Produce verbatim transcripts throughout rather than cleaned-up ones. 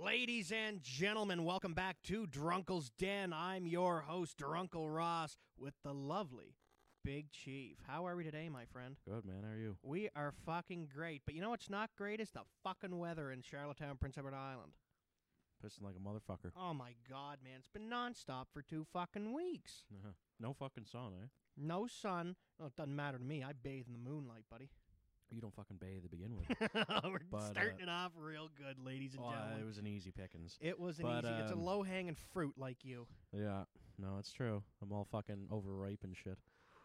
Ladies and gentlemen, welcome back to Drunkle's Den. I'm your host, Drunkle Ross, with the lovely Big Chief. How are we today, my friend? Good, man. How are you? We are fucking great. But you know what's not great is the fucking weather in Charlottetown, Prince Edward Island. Pissing like a motherfucker. Oh my god, man. It's been nonstop for two fucking weeks. Uh-huh. No fucking sun, eh? No sun. Well, it doesn't matter to me. I bathe in the moonlight, buddy. You don't fucking bathe to begin with. We're But, starting uh, it off real good, ladies and Oh, uh, gentlemen. it was an easy pickings. It was an but, easy. It's a um, low-hanging fruit like you. Yeah. No, it's true. I'm all fucking overripe and shit.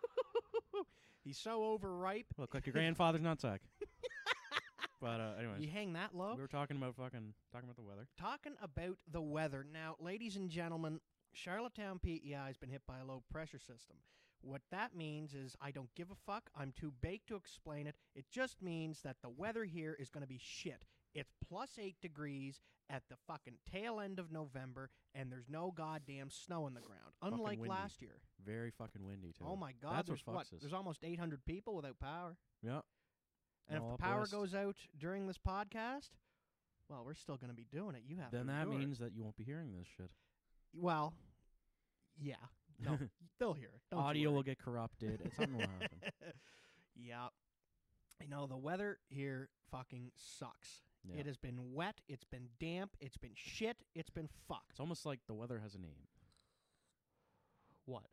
He's so overripe. Look like your grandfather's nutsack. But, uh, anyways. You hang that low. We were talking about fucking, talking about the weather. Talking about the weather. Now, ladies and gentlemen, Charlottetown, P E I has been hit by a low-pressure system. What that means is I don't give a fuck. I'm too baked to explain it. It just means that the weather here is going to be shit. It's plus eight degrees at the fucking tail end of November, and there's no goddamn snow on the ground, unlike windy. last year. Very fucking windy, too. Oh, my God. That's there's what fucks what? us. There's almost eight hundred people without power. Yeah. And No, if the up power west. goes out during this podcast, well, we're still going to be doing it. You have Then to that endure it. means that you won't be hearing this shit. Well, yeah. No, they'll hear it. Don't you Audio worry. will get corrupted. It's something will happen. Yeah. You know, the weather here fucking sucks. Yeah. It has been wet, it's been damp, it's been shit, it's been fucked. It's almost like the weather has a name. What?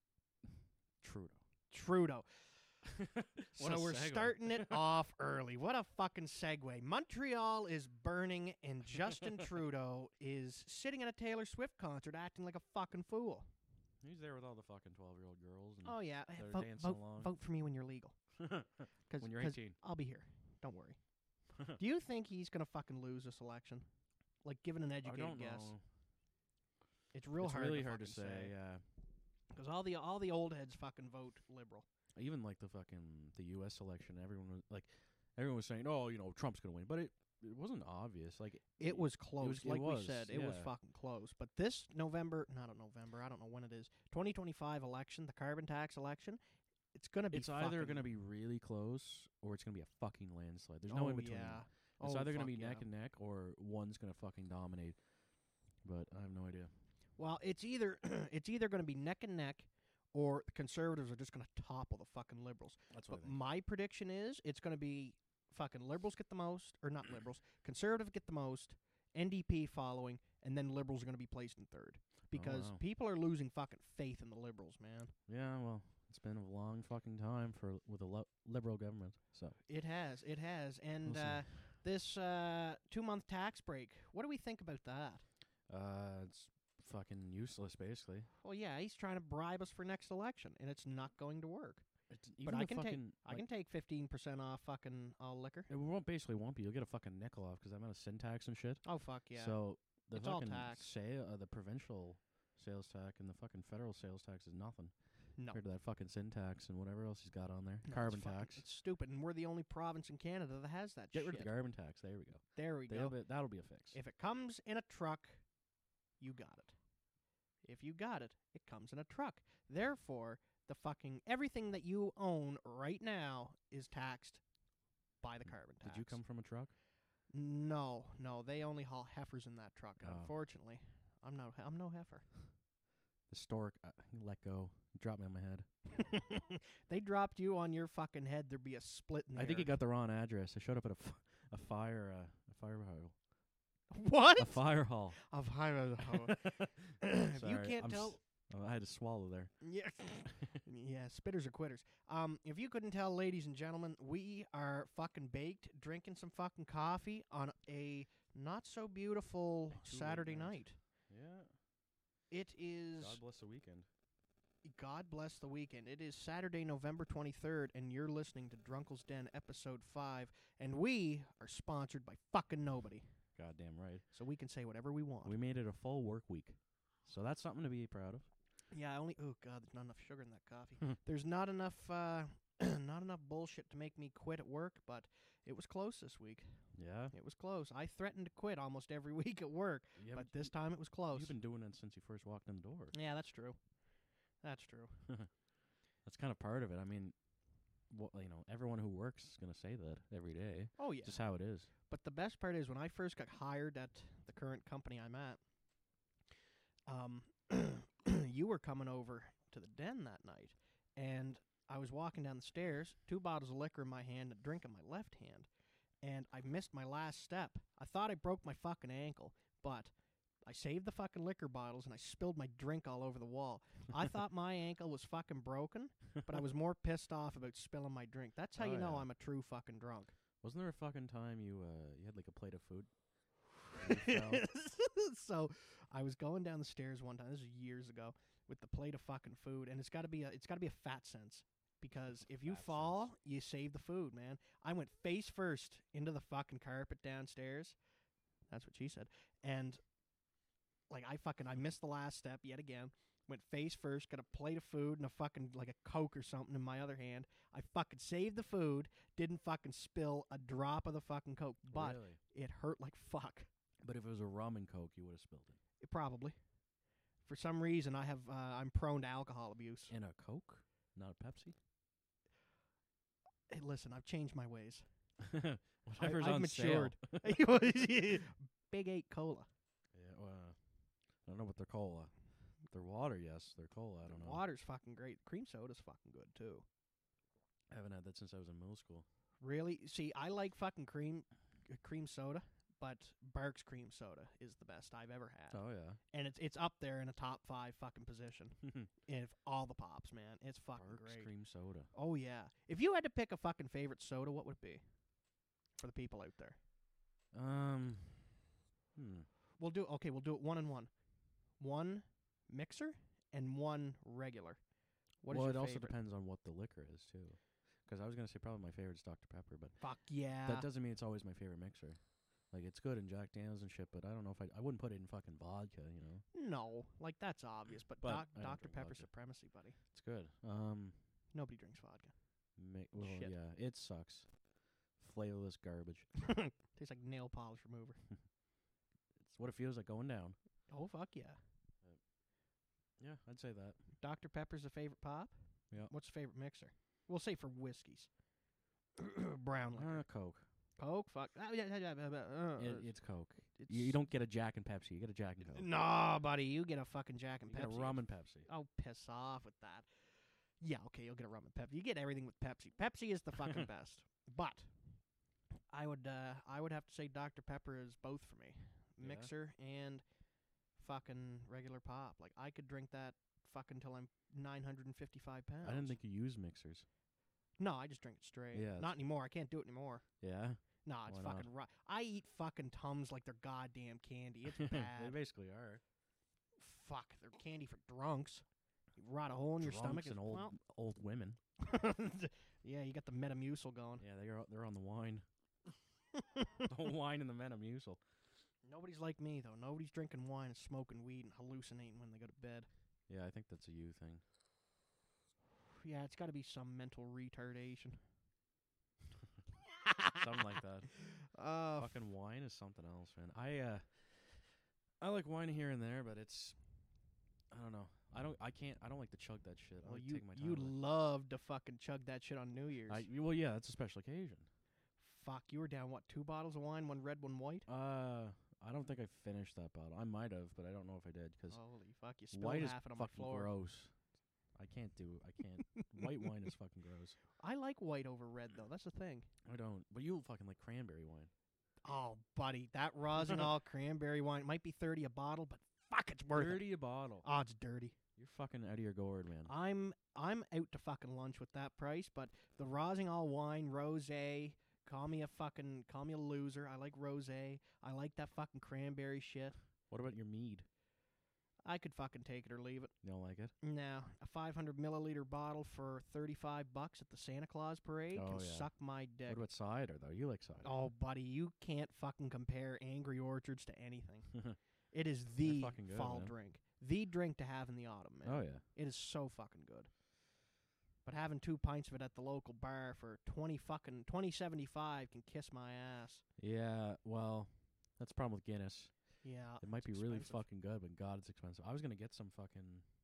Trudeau. Trudeau. What So a we're segue. starting it off early. What a fucking segue. Montreal is burning, and Justin Trudeau is sitting at a Taylor Swift concert acting like a fucking fool. He's there with all the fucking twelve-year-old girls. And Oh, yeah. They're Vote, dancing vote, along. vote for me when you're legal. Cause, When you're 'cause eighteen. I'll be here. Don't worry. Do you think he's going to fucking lose this election? Like, given an I educated don't guess. know. It's real it's hard really to hard to fucking say. Yeah. Because all the all the old heads fucking vote liberal. Even like the fucking the U S election, everyone was like, everyone was saying, "Oh, you know, Trump's gonna win," but it it wasn't obvious. Like It was close. was- it like we was, said, it was yeah. fucking close. But this November, not a November, I don't know when it is, twenty twenty-five election, the carbon tax election, it's going to be it's either fucking- gonna be really close or it's gonna be a fucking landslide. There's no oh, in between. Yeah. It's Oh, either gonna fuck be yeah. neck and neck or one's gonna fucking dominate. But I have no idea. Well, it's either it's either going to be neck and neck or the conservatives are just going to topple the fucking liberals. That's what But I think. my prediction is it's going to be fucking liberals get the most, or not liberals, conservatives get the most, N D P following, and then liberals are going to be placed in third. Because wow. people are losing fucking faith in the liberals, man. Yeah, well, it's been a long fucking time for with a lo- liberal government. So It has, it has. And We'll see. uh, this uh, two-month tax break, what do we think about that? uh, it's fucking useless, basically. Well, yeah, he's trying to bribe us for next election, and it's not going to work. It's, But even I the can take fucking, I can take fifteen percent off fucking all liquor. It won't basically won't be. You'll get a fucking nickel off because I'm out of sin tax and shit. Oh, fuck yeah. So the It's all fucking tax. sale, uh, the provincial sales tax and the fucking federal sales tax is nothing no. compared to that fucking sin tax and whatever else he's got on there. No, Carbon it's fucking- tax. It's stupid, and we're the only province in Canada that has that Get shit. rid of the carbon tax. There we go. There we They'll go. be, that'll be a fix. If it comes in a truck, you got it. If you got it, it comes in a truck. Therefore, the fucking everything that you own right now is taxed by the carbon tax. Did you come from a truck? No, no, they only haul heifers in that truck. Oh. Unfortunately, I'm no, I'm no heifer. The stork uh, let go, dropped me on my head. They dropped you on your fucking head. There'd be a split in the I think air. he got the wrong address. I showed up at a, f- a fire uh, a fire hall. What? A fire hall. Of high. If you Sorry, can't I'm tell, s- oh, I had to swallow there. yeah, yeah, spitters are quitters. Um, if you couldn't tell, ladies and gentlemen, we are fucking baked, drinking some fucking coffee on a not so beautiful Too late Saturday night. night. Yeah. It is. God bless the weekend. God bless the weekend. It is Saturday, November twenty-third, and you're listening to Drunkle's Den, episode five, and we are sponsored by fucking nobody, Goddamn right. so we can say whatever we want. We made it a full work week. So that's something to be proud of. Yeah, I only. Oh God, there's not enough sugar in that coffee. There's not enough. Uh, not enough bullshit to make me quit at work, but it was close this week. Yeah. It was close. I threatened to quit almost every week at work, Yeah, but this time it was close. You've been doing it since you first walked in the door. Yeah, that's true. That's true. That's kind of part of it. I mean, well, you know, everyone who works is gonna say that every day. Oh yeah. Just how it is. But the best part is when I first got hired at the current company I'm at, um, you were coming over to the den that night, and I was walking down the stairs, two bottles of liquor in my hand, a drink in my left hand, and I missed my last step. I thought I broke my fucking ankle, but I saved the fucking liquor bottles and I spilled my drink all over the wall. I thought my ankle was fucking broken, but I was more pissed off about spilling my drink. That's how Oh, you know yeah. I'm a true fucking drunk. Wasn't there a fucking time you uh you had like a plate of food? You fell? So I was going down the stairs one time. This is years ago with the plate of fucking food, and it's got to be a it's got to be a fat sense because if you Fat fall, you save the food, man. I went face first into the fucking carpet downstairs. That's what she said, and like I fucking I missed the last step yet again. Went face first, got a plate of food and a fucking like a Coke or something in my other hand. I fucking saved the food, didn't fucking spill a drop of the fucking Coke, but Really? it hurt like fuck. But if it was a rum and Coke, you would have spilled it. It probably. For some reason, I have uh, I'm prone to alcohol abuse. In a Coke, not a Pepsi. Hey, listen, I've changed my ways. Whatever's I, I've on matured. sale. Big Eight Cola. Yeah, well, uh, I don't know what they're cola. They're water, yes. They're cola. I don't know. Water's fucking great. Cream soda's fucking good too. I haven't had that since I was in middle school. Really? See, I like fucking cream, uh, cream soda, but Barks cream soda is the best I've ever had, Oh yeah. and it's it's up there in a top five fucking position. If all the pops, man, it's fucking Barks great. cream soda. Oh yeah. If you had to pick a fucking favorite soda, what would it be? For the people out there, Um. Hmm. we'll do okay. We'll do it one and one. One mixer and one regular. What is well, your it also favorite? depends on what the liquor is too. Because I was gonna say probably my favorite's Doctor Pepper, but Fuck yeah. that doesn't mean it's always my favorite mixer. Like it's good in Jack Daniels and shit, but I don't know if I I wouldn't put it in fucking vodka. You know, No, like that's obvious, but, But doc, I don't Doctor drink Pepper vodka. supremacy, buddy. it's good. Um. Nobody drinks vodka. Ma- well, Shit. yeah, it sucks. Flavorless garbage. Tastes like nail polish remover. It's what it feels like going down. Oh fuck yeah. Yeah, I'd say that. Doctor Pepper's a favorite pop. Yeah. What's the favorite mixer? We'll say for whiskeys. Brown liquor. Uh, Coke. Coke. Fuck. Ah, yeah, yeah, yeah, yeah, uh, It, it's Coke. it's You, you don't get a Jack and Pepsi. You get a Jack and Coke. Nah, buddy, you get a fucking Jack and You get Pepsi. a rum and Pepsi. Oh, piss off with that. Yeah, okay, you'll get a rum and Pepsi. You get everything with Pepsi. Pepsi is the fucking best. But I would uh I would have to say Doctor Pepper is both for me. Yeah? Mixer and fucking regular pop. Like I could drink that fucking till I'm nine hundred fifty-five pounds. I didn't think you use mixers. No, I just drink it straight. Yeah, Not anymore. I can't do it anymore. Yeah, No, it's Why not? fucking right. I eat fucking Tums like they're goddamn candy. It's they bad. basically are. Fuck, they're candy for drunks. You rot a hole in your stomach Drunks and old well, old women. yeah, you got the Metamucil going. Yeah, they're they're on the wine. The wine and the Metamucil. Nobody's like me though. Nobody's drinking wine and smoking weed and hallucinating when they go to bed. Yeah, I think that's a you thing. Yeah, it's got to be some mental retardation. Something like that. Uh, f- Fucking wine is something else, man. I uh, I like wine here and there, but it's I don't know. I don't. I can't. I don't like to chug that shit. I well, like to you take my time. you with it. love to fucking chug that shit on New Year's. I well, yeah, that's a special occasion. Fuck, you were down what? Two bottles of wine, one red, one white. Uh, I don't think I finished that bottle. I might have, but I don't know if I did because Holy fuck, you spilled white is half it on my fucking floor. gross. I can't do. I can't. White wine is fucking gross. I like white over red though. That's the thing. I don't. But you fucking like cranberry wine. Oh, buddy, that Rosenall cranberry wine might be thirty a bottle, but fuck, it's worth it. Thirty a bottle. Oh, it's dirty. You're fucking out of your gourd, man. I'm I'm out to fucking lunch with that price, but the Rosenall wine, rosé, call me a fucking call me a loser. I like rosé. I like that fucking cranberry shit. What about your mead? I could fucking take it or leave it. You don't like it? Now, a five hundred milliliter bottle for thirty-five bucks at the Santa Claus parade Oh, can yeah. suck my dick. What about cider though? You like cider? Oh, buddy, you can't fucking compare Angry Orchards to anything. It is They're the fucking good, fall man. drink. The drink to have in the autumn, man. Oh yeah. It is so fucking good. But having two pints of it at the local bar for twenty fucking twenty seventy five can kiss my ass. Yeah. Well, that's the problem with Guinness. Yeah. It might be it's really expensive. fucking good, but God, it's expensive. I was gonna get some fucking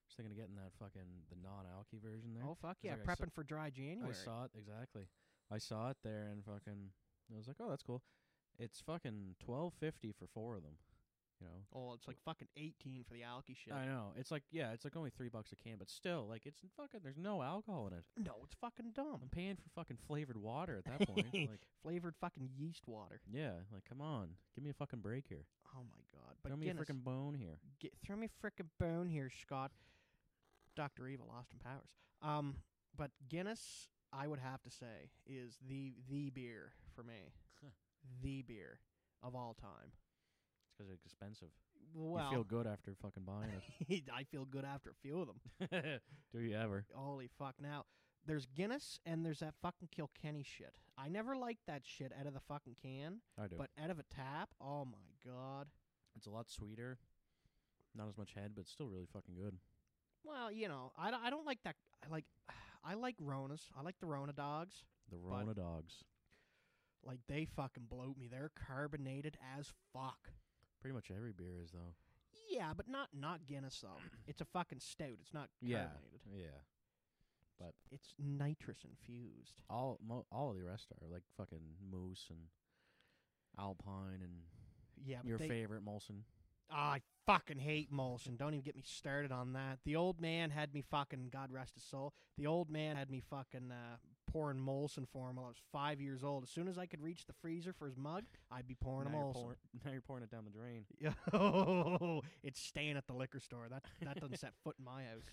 was thinking of getting that fucking the non-alky version there. Oh fuck 'Cause, yeah, like, I prepping for dry January. I saw it exactly. I saw it there and fucking. I was like, oh, that's cool. It's fucking twelve fifty for four of them. You know. Oh, it's like fucking eighteen for the alky shit. I know. It's like yeah, it's like only three bucks a can, but still, like it's fucking. There's no alcohol in it. No, it's fucking dumb. I'm paying for fucking flavored water at that point. Like Flavored fucking yeast water. yeah, like come on, give me a fucking break here. Oh my god. But Throw me a Guinness, freaking bone here. Get, throw me a frickin' bone here, Scott. Doctor Evil, Austin Powers. Um, but Guinness, I would have to say, is the the beer for me. The beer of all time. It's 'cause it's expensive. Well, you feel good after fucking buying it. I feel good after a few of them. Do you ever? Holy fuck. Now, there's Guinness and there's that fucking Kilkenny shit. I never liked that shit out of the fucking can, I do. but out of a tap, oh my god. It's a lot sweeter. Not as much head, but still really fucking good. Well, you know, I, d- I don't like that. I like I like Ronas. I like the Rona dogs. The Rona dogs. Like, they fucking bloat me. They're carbonated as fuck. Pretty much every beer is, though. Yeah, but not not Guinness, though. It's a fucking stout. It's not Yeah. carbonated. Yeah. But It's nitrous infused. all mo- all of the rest are like fucking Moose and Alpine and Yeah, but your they, favorite Molson. Ah, I fucking hate Molson. Don't even get me started on that. The old man had me fucking, God rest his soul, the old man had me fucking uh, pouring Molson for him while I was five years old. As soon as I could reach the freezer for his mug, I'd be pouring now a you're Molson. pouring- now you're pouring it down the drain. Oh, it's staying at the liquor store. That that doesn't set foot in my house.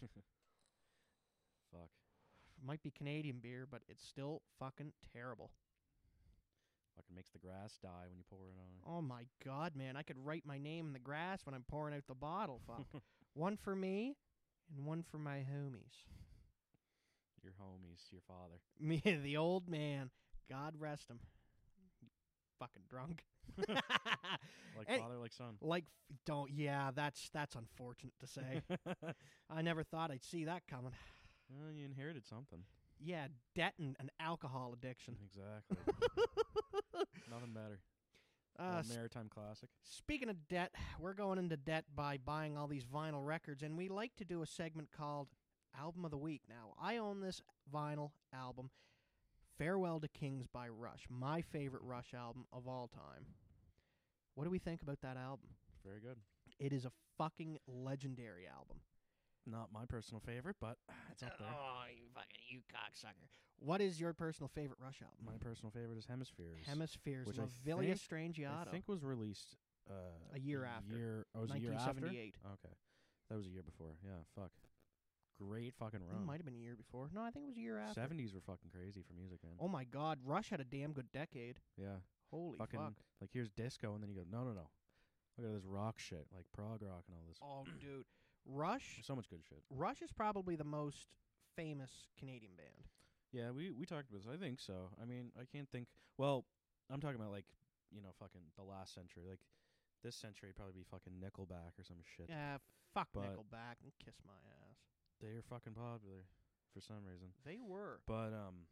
Fuck. Might be Canadian beer, but it's still fucking terrible. Fucking makes the grass die when you pour it on it. Oh my god, man. I could write my name in the grass when I'm pouring out the bottle. Fuck. One for me and one for my homies. Your homies, your father. Me, the old man. God rest him. Fucking drunk. Like Any- father, like son. Like, f- don't, yeah, that's that's unfortunate to say. I never thought I'd see that coming. Well, you inherited something. Yeah, debt and an alcohol addiction. Exactly. Nothing better. Uh, Old s- maritime classic. speaking of debt, we're going into debt by buying all these vinyl records, and we like to do a segment called Album of the Week. Now, I own this vinyl album, Farewell to Kings by Rush, my favorite Rush album of all time. What do we think about that album? Very good. It is a fucking legendary album. Not my personal favorite, but it's up there. Oh, you fucking, you cocksucker. What is your personal favorite Rush album? My personal favorite is Hemispheres. Hemispheres, which I Lavilia think- Strangiato. I think was released uh, A year after. Year, oh, it was a year after? nineteen seventy-eight. Okay. That was a year before. Yeah, fuck. Great fucking It run. might have been a year before. No, I think it was a year after. seventies were fucking crazy for music, man. Oh my god, Rush had a damn good decade. Yeah. Holy fucking, fuck. like, here's disco, and then you go, no, no, no. Look at this rock shit, like prog rock and all this. Oh, dude. Rush So much good shit. Rush is probably the most famous Canadian band. Yeah, we, we talked about this. I think so. I mean, I can't think. Well, I'm talking about, like, you know, fucking the last century. Like, this century would probably be fucking Nickelback or some shit. Yeah, fuck But- Nickelback and kiss my ass. They're fucking popular for some reason. They were. But, um,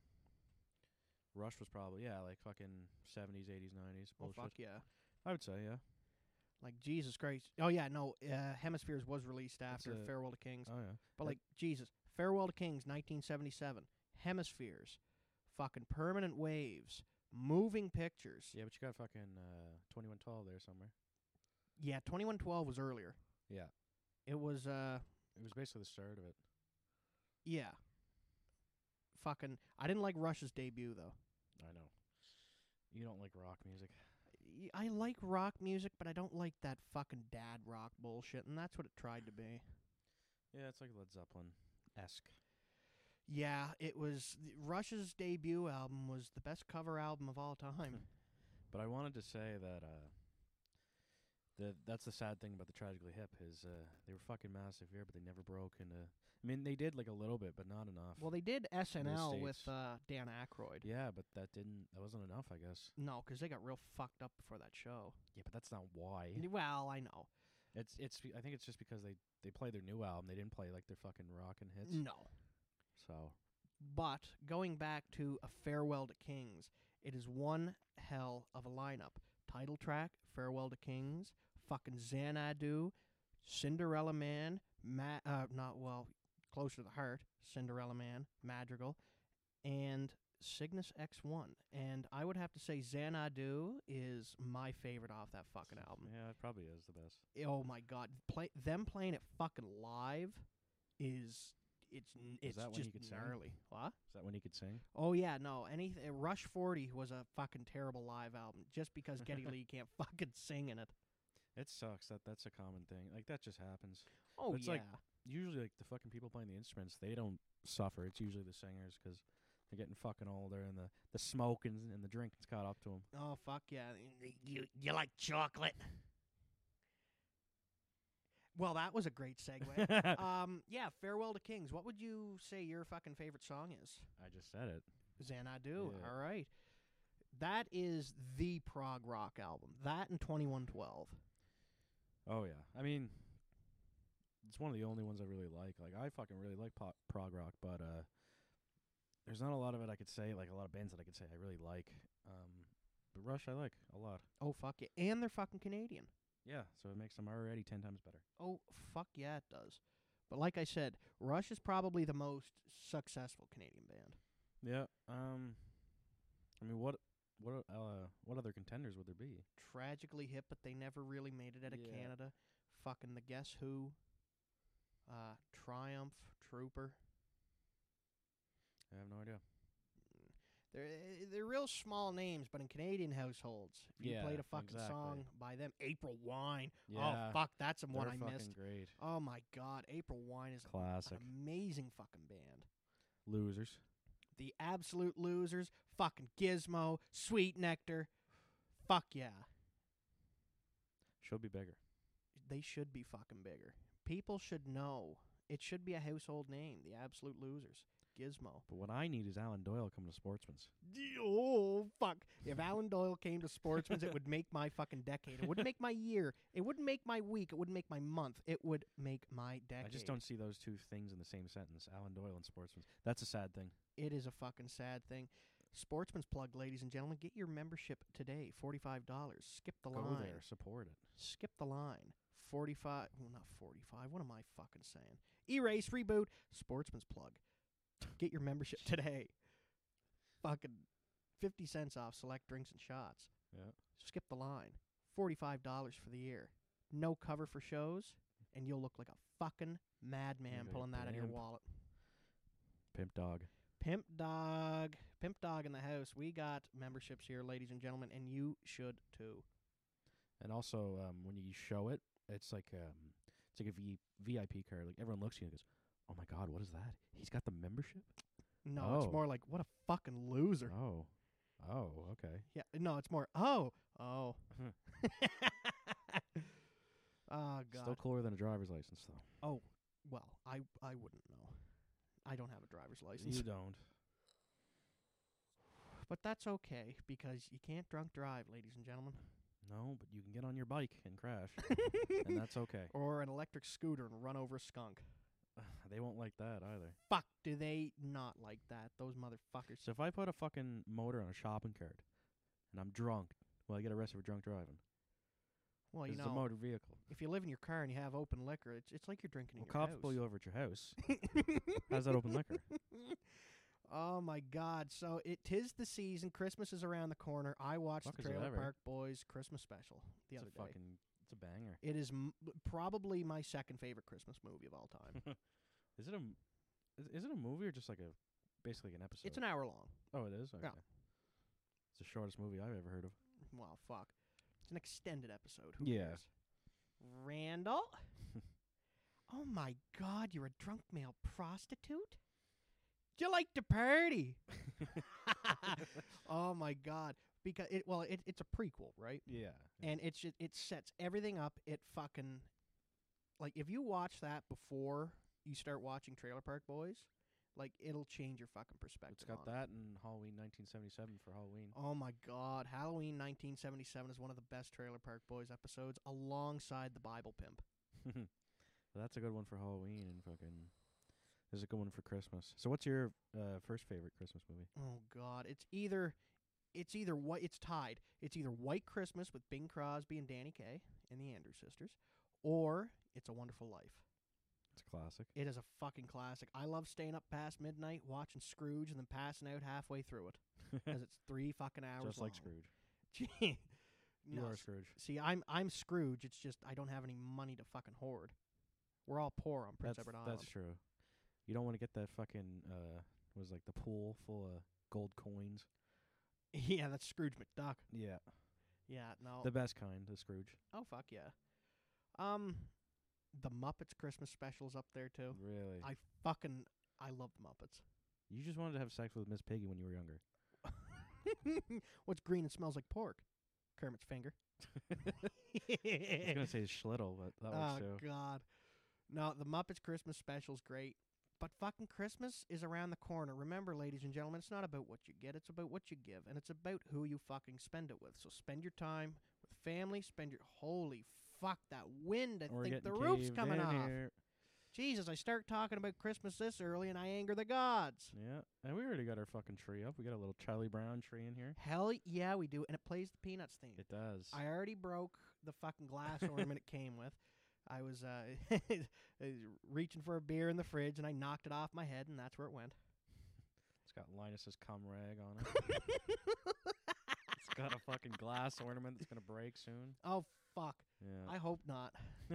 Rush was probably, yeah, like fucking seventies, eighties, nineties. Oh, Bullshit. fuck yeah. I would say, yeah. Like, Jesus Christ. Oh, yeah, no, uh, Hemispheres was released after a- Farewell to Kings. Oh, yeah. But, that- like, Jesus. Farewell to Kings, nineteen seventy-seven. Hemispheres. Fucking Permanent Waves. Moving Pictures. Yeah, but you got fucking uh, twenty-one twelve there somewhere. Yeah, twenty-one twelve was earlier. Yeah. It was, uh, It was basically the start of it. yeah. Fucking, I didn't like Rush's debut, though. I know. You don't like rock music. Y- I like rock music, but I don't like that fucking dad rock bullshit, and that's what it tried to be. Yeah, it's like Led Zeppelin-esque. Yeah, it was th- Rush's debut album was the best cover album of all time. But I wanted to say that uh, the that's the sad thing about the Tragically Hip is uh, they were fucking massive here, but they never broke into. I mean, they did like a little bit, but not enough. Well, they did S N In the L with States. uh, Dan Aykroyd. yeah, but that didn't. That wasn't enough, I guess. No, 'cause they got real fucked up before that show. Yeah, but that's not why. N- Well, I know. It's it's. be- I think it's just because they they played their new album. They didn't play like their fucking rockin' hits. No. So But going back to A Farewell to Kings, it is one hell of a lineup. Title track, Farewell to Kings, fucking Xanadu, Cinderella Man, Ma- uh, not well, Closer to the Heart, Cinderella Man, Madrigal, and Cygnus X one. And I would have to say Xanadu is my favorite off that fucking album. Yeah, it probably is the best. Oh my god, play them playing it fucking live is it's n- Is it's that when he just could sing? gnarly. What? Is that when he could sing? Oh yeah, no. Anything Rush forty was a fucking terrible live album just because Geddy Lee can't fucking sing in it. It sucks. That that's a common thing. Like that just happens. Oh It's yeah. like- Usually, like the fucking people playing the instruments, they don't suffer. It's usually the singers because they're getting fucking older and the the smoking and the drinking's caught up to them. Oh fuck yeah. You you like chocolate? Well, that was a great segue. um, yeah, Farewell to Kings. What would you say your fucking favorite song is? I just said it. Xanadu. Yeah. All right. That is the prog rock album. That and twenty-one twelve. Oh yeah. I mean, it's one of the only ones I really like. Like I fucking really like pop, prog rock, but uh, there's not a lot of it I could say. Like a lot of bands that I could say I really like. Um, but Rush I like a lot. Oh fuck yeah. And they're fucking Canadian. Yeah, so it makes them already ten times better. Oh fuck yeah, it does. But like I said, Rush is probably the most successful Canadian band. Yeah. Um. I mean, what what uh what other contenders would there be? Tragically hip, but they never really made it out of Yeah. Canada. Fucking the Guess Who. Uh, Triumph, Trooper. I have no idea. They're they're real small names, but in Canadian households, if you Yeah, played a fucking exactly. song by them, April Wine. Yeah. Oh fuck, that's the one They're I fucking missed. great. Oh my god, April Wine is Classic. an amazing fucking band. Losers. The Absolute Losers, fucking Gizmo, Sweet Nectar. Fuck yeah. Should be bigger. They should be fucking bigger. People should know. It should be a household name, the Absolute Losers. Gizmo. But what I need is Alan Doyle coming to Sportsman's. Oh, fuck. If Alan Doyle came to Sportsman's, it would make my fucking decade. It wouldn't make my year. It wouldn't make my week. It wouldn't make my month. It would make my decade. I just don't see those two things in the same sentence. Alan Doyle and Sportsman's. That's a sad thing. It is a fucking sad thing. Sportsman's Plug, ladies and gentlemen. Get your membership today. forty-five dollars. Skip the Go line. there, support it. Skip the line. forty-five. Well, not forty-five. What am I fucking saying? Erase, reboot. Sportsman's Plug. Get your membership today. Fucking fifty cents off select drinks and shots. Yeah. Skip the line. forty-five dollars for the year. No cover for shows, and you'll look like a fucking madman You're pulling that out of your pimp. wallet. Pimp dog. Pimp Dog. Pimp Dog in the house. We got memberships here, ladies and gentlemen, and you should too. And also, um, when you show it, it's like um, it's like a v- VIP card. Like everyone looks at you and goes, "Oh my god, what is that? He's got the membership." No, Oh. it's more like, what a fucking loser. Oh, oh, okay. Yeah, no, it's more, oh, oh. Oh, God. Still cooler than a driver's license, though. Oh, well, I I wouldn't know. I don't have a driver's license. You don't. But that's okay, because you can't drunk drive, ladies and gentlemen. No, but you can get on your bike and crash, and that's okay. Or an electric scooter and run over a skunk. They won't like that either. Fuck, do they not like that, those motherfuckers. So if I put a fucking motor on a shopping cart, and I'm drunk, will I get arrested for drunk driving? Well, 'Cause you it's a know, motor vehicle. if you live in your car and you have open liquor, it's it's like you're drinking in Well, your cops house. pull you over at your house. How's that open liquor? Oh my God! So it tis the season. Christmas is around the corner. I watched Fuck the is it Trailer ever. Park Boys Christmas special the It's other a day. fucking, it's a banger. It is m- probably my second favorite Christmas movie of all time. Is it a, m- is, is it a movie or just like a, basically an episode? It's an hour long. Oh, it is. Okay. Yeah. It's the shortest movie I've ever heard of. Well, fuck. It's an extended episode. Who Yeah. cares? Randall? Oh my God! You're a drunk male prostitute. You like to party? Oh my God! Because it well, it, it's a prequel, right? Yeah. And it's ju- it sets everything up. It fucking like if you watch that before you start watching Trailer Park Boys, like it'll change your fucking perspective. It's got on it. that and Halloween nineteen seventy-seven for Halloween. Oh my God! Halloween nineteen seventy-seven is one of the best Trailer Park Boys episodes, alongside the Bible Pimp. Well, that's a good one for Halloween and fucking. This is a good one for Christmas. So, what's your uh, first favorite Christmas movie? Oh God! It's either it's either what it's tied. It's either White Christmas with Bing Crosby and Danny Kaye and the Andrews Sisters, or It's a Wonderful Life. It's a classic. It is a fucking classic. I love staying up past midnight watching Scrooge and then passing out halfway through it because it's three fucking hours Just long. like Scrooge. Gee, You no, are s- Scrooge. See, I'm I'm Scrooge. It's just I don't have any money to fucking hoard. We're all poor on Prince That's, Edward Island. that's true. You don't want to get that fucking, uh, was like the pool full of gold coins. Yeah, that's Scrooge McDuck. Yeah. Yeah, no. The best kind, the Scrooge. Oh fuck yeah. Um, the Muppets Christmas specials up there too. Really? I fucking I love the Muppets. You just wanted to have sex with Miss Piggy when you were younger. What's green and smells like pork? Kermit's finger. I was going to say Schlittle, but that Oh works too. God. No, the Muppets Christmas special's great. But fucking Christmas is around the corner. Remember, ladies and gentlemen, it's not about what you get, it's about what you give. And it's about who you fucking spend it with. So spend your time with family, spend your holy fuck that wind. I We're think getting the roof's caved coming in off. here. Jesus, I start talking about Christmas this early and I anger the gods. Yeah, and we already got our fucking tree up. We got a little Charlie Brown tree in here. Hell yeah, we do. And it plays the Peanuts theme. It does. I already broke the fucking glass ornament it came with. I was uh, reaching for a beer in the fridge, and I knocked it off my head, and that's where it went. It's got Linus's cum rag on it. It's got a fucking glass ornament that's gonna break soon. Oh, fuck. Yeah. I hope not.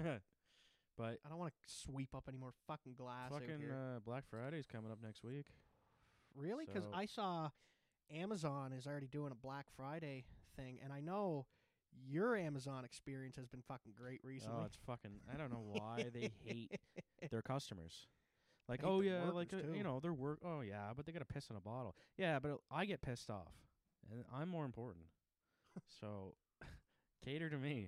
But I don't want to sweep up any more fucking glass out fucking here. uh, Black Friday's coming up next week. Really? Because so- I saw Amazon is already doing a Black Friday thing, and I know your Amazon experience has been fucking great recently. Oh, it's fucking. I don't know why they hate their customers. Like, Hate oh the yeah, like workers, uh, you too. know, they're work. Oh yeah, but they gotta piss in a bottle. Yeah, but I get pissed off, and I'm more important. So, cater to me.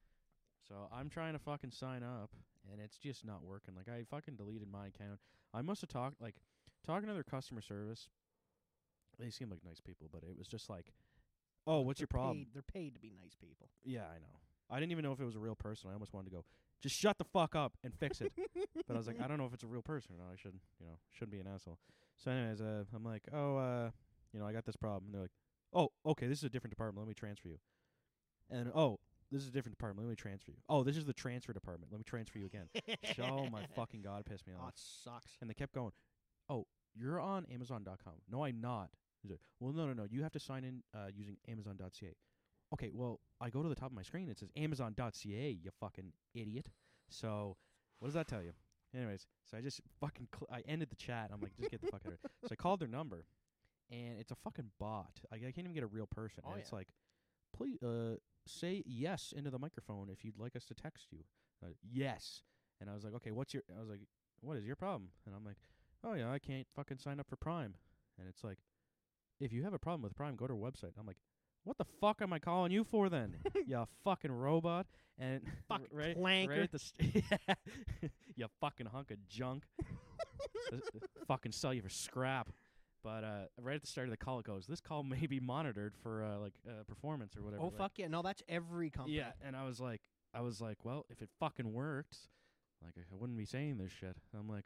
So I'm trying to fucking sign up, and it's just not working. Like I fucking deleted my account. I must have talked like talking to their customer service. They seem like nice people, but it was just like, oh, what's They're your problem? Paid, they're paid to be nice people. Yeah, I know. I didn't even know if it was a real person. I almost wanted to go, just shut the fuck up and fix it. But I was like, I don't know if it's a real person or not. I should, you know, shouldn't be an asshole. So, anyways, uh, I'm like, oh, uh, you know, I got this problem. And they're like, oh, okay, this is a different department. Let me transfer you. And oh, this is a different department. Let me transfer you. Oh, this is the transfer department. Let me transfer you again. Oh my fucking god, it pissed me Oh, off. it sucks. And they kept going, oh, you're on Amazon dot com. No, I'm not. He's like, well, no, no, no. You have to sign in uh, using Amazon dot c a. Okay, well, I go to the top of my screen. It says Amazon dot c a, you fucking idiot. So, what does that tell you? Anyways, so I just fucking cl- I ended the chat. I'm like, just get the fuck out of here. So I called their number, and it's a fucking bot. I, I can't even get a real person. Oh, and it's yeah. like, please uh, say yes into the microphone if you'd like us to text you. Uh, yes. And I was like, okay, what's your? I was like, what is your problem? And I'm like, oh yeah, I can't fucking sign up for Prime. And it's like, if you have a problem with Prime, go to our website. I'm like, what the fuck am I calling you for then? You fucking robot. And Fucking right, clanker. right at the st- yeah. You fucking hunk of junk. Uh, fucking sell you for scrap. But uh, right at the start of the call, it goes, this call may be monitored for uh, like uh, performance or whatever. Oh, like, fuck yeah. No, that's every company. yeah, and I was like, I was like, well, if it fucking worked, like I wouldn't be saying this shit. I'm like,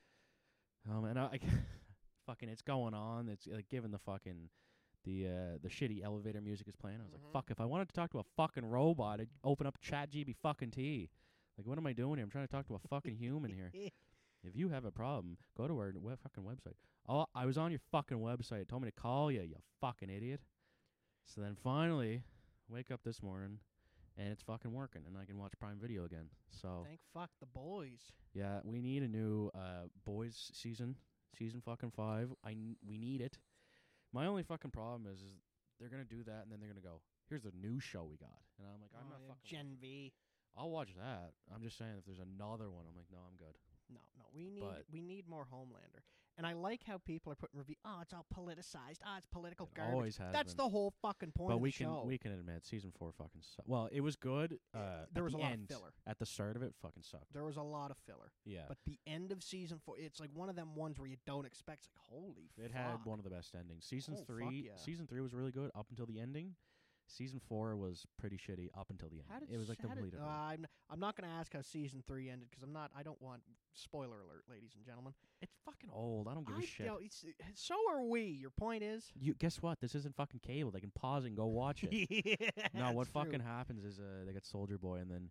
um, and I, I fucking, it's going on. It's like giving the fucking the uh the shitty elevator music is playing. I was Mhm. like, fuck, if I wanted to talk to a fucking robot, I'd open up Chat G B fucking T. Like, what am I doing here? I'm trying to talk to a fucking human here. If you have a problem, go to our web fucking website. Oh, I was on your fucking website. It told me to call you, you fucking idiot. So then finally, wake up this morning, and it's fucking working, and I can watch Prime Video again. So Thank fuck the boys. yeah, we need a new uh boys season, season fucking five. I n- we need it. My only fucking problem is, is they're gonna do that, and then they're gonna go, here's the new show we got, and I'm like, I'm Oh, not yeah, fucking. Gen V. I'll watch that. I'm just saying, if there's another one, I'm like, no, I'm good. No, no, we need But- we need more Homelander. And I like how people are putting review. Oh, it's all politicized. Oh, it's political It garbage. always has That's been. the whole fucking point But of we the can show. we can admit season four fucking sucked. Well, it was good. Uh, there at was the a lot end, of filler. At the start of it, fucking sucked. There was a lot of filler. Yeah, But the end of season four, it's like one of them ones where you don't expect. It's like, holy it fuck. had one of the best endings. Season Oh, fuck three, yeah. season three was really good up until the ending. Season four was pretty shitty up until the end. How did it was like how did- complete. uh, I'm I'm not going to ask how season three ended because I'm not. I don't want spoiler alert, ladies and gentlemen. it's fucking old. I don't give a I shit. don't- it's, so are we. Your point is. You guess what? This isn't fucking cable. They can pause and go watch it. yeah, No, what that's true. fucking happens is uh, they got Soldier Boy, and then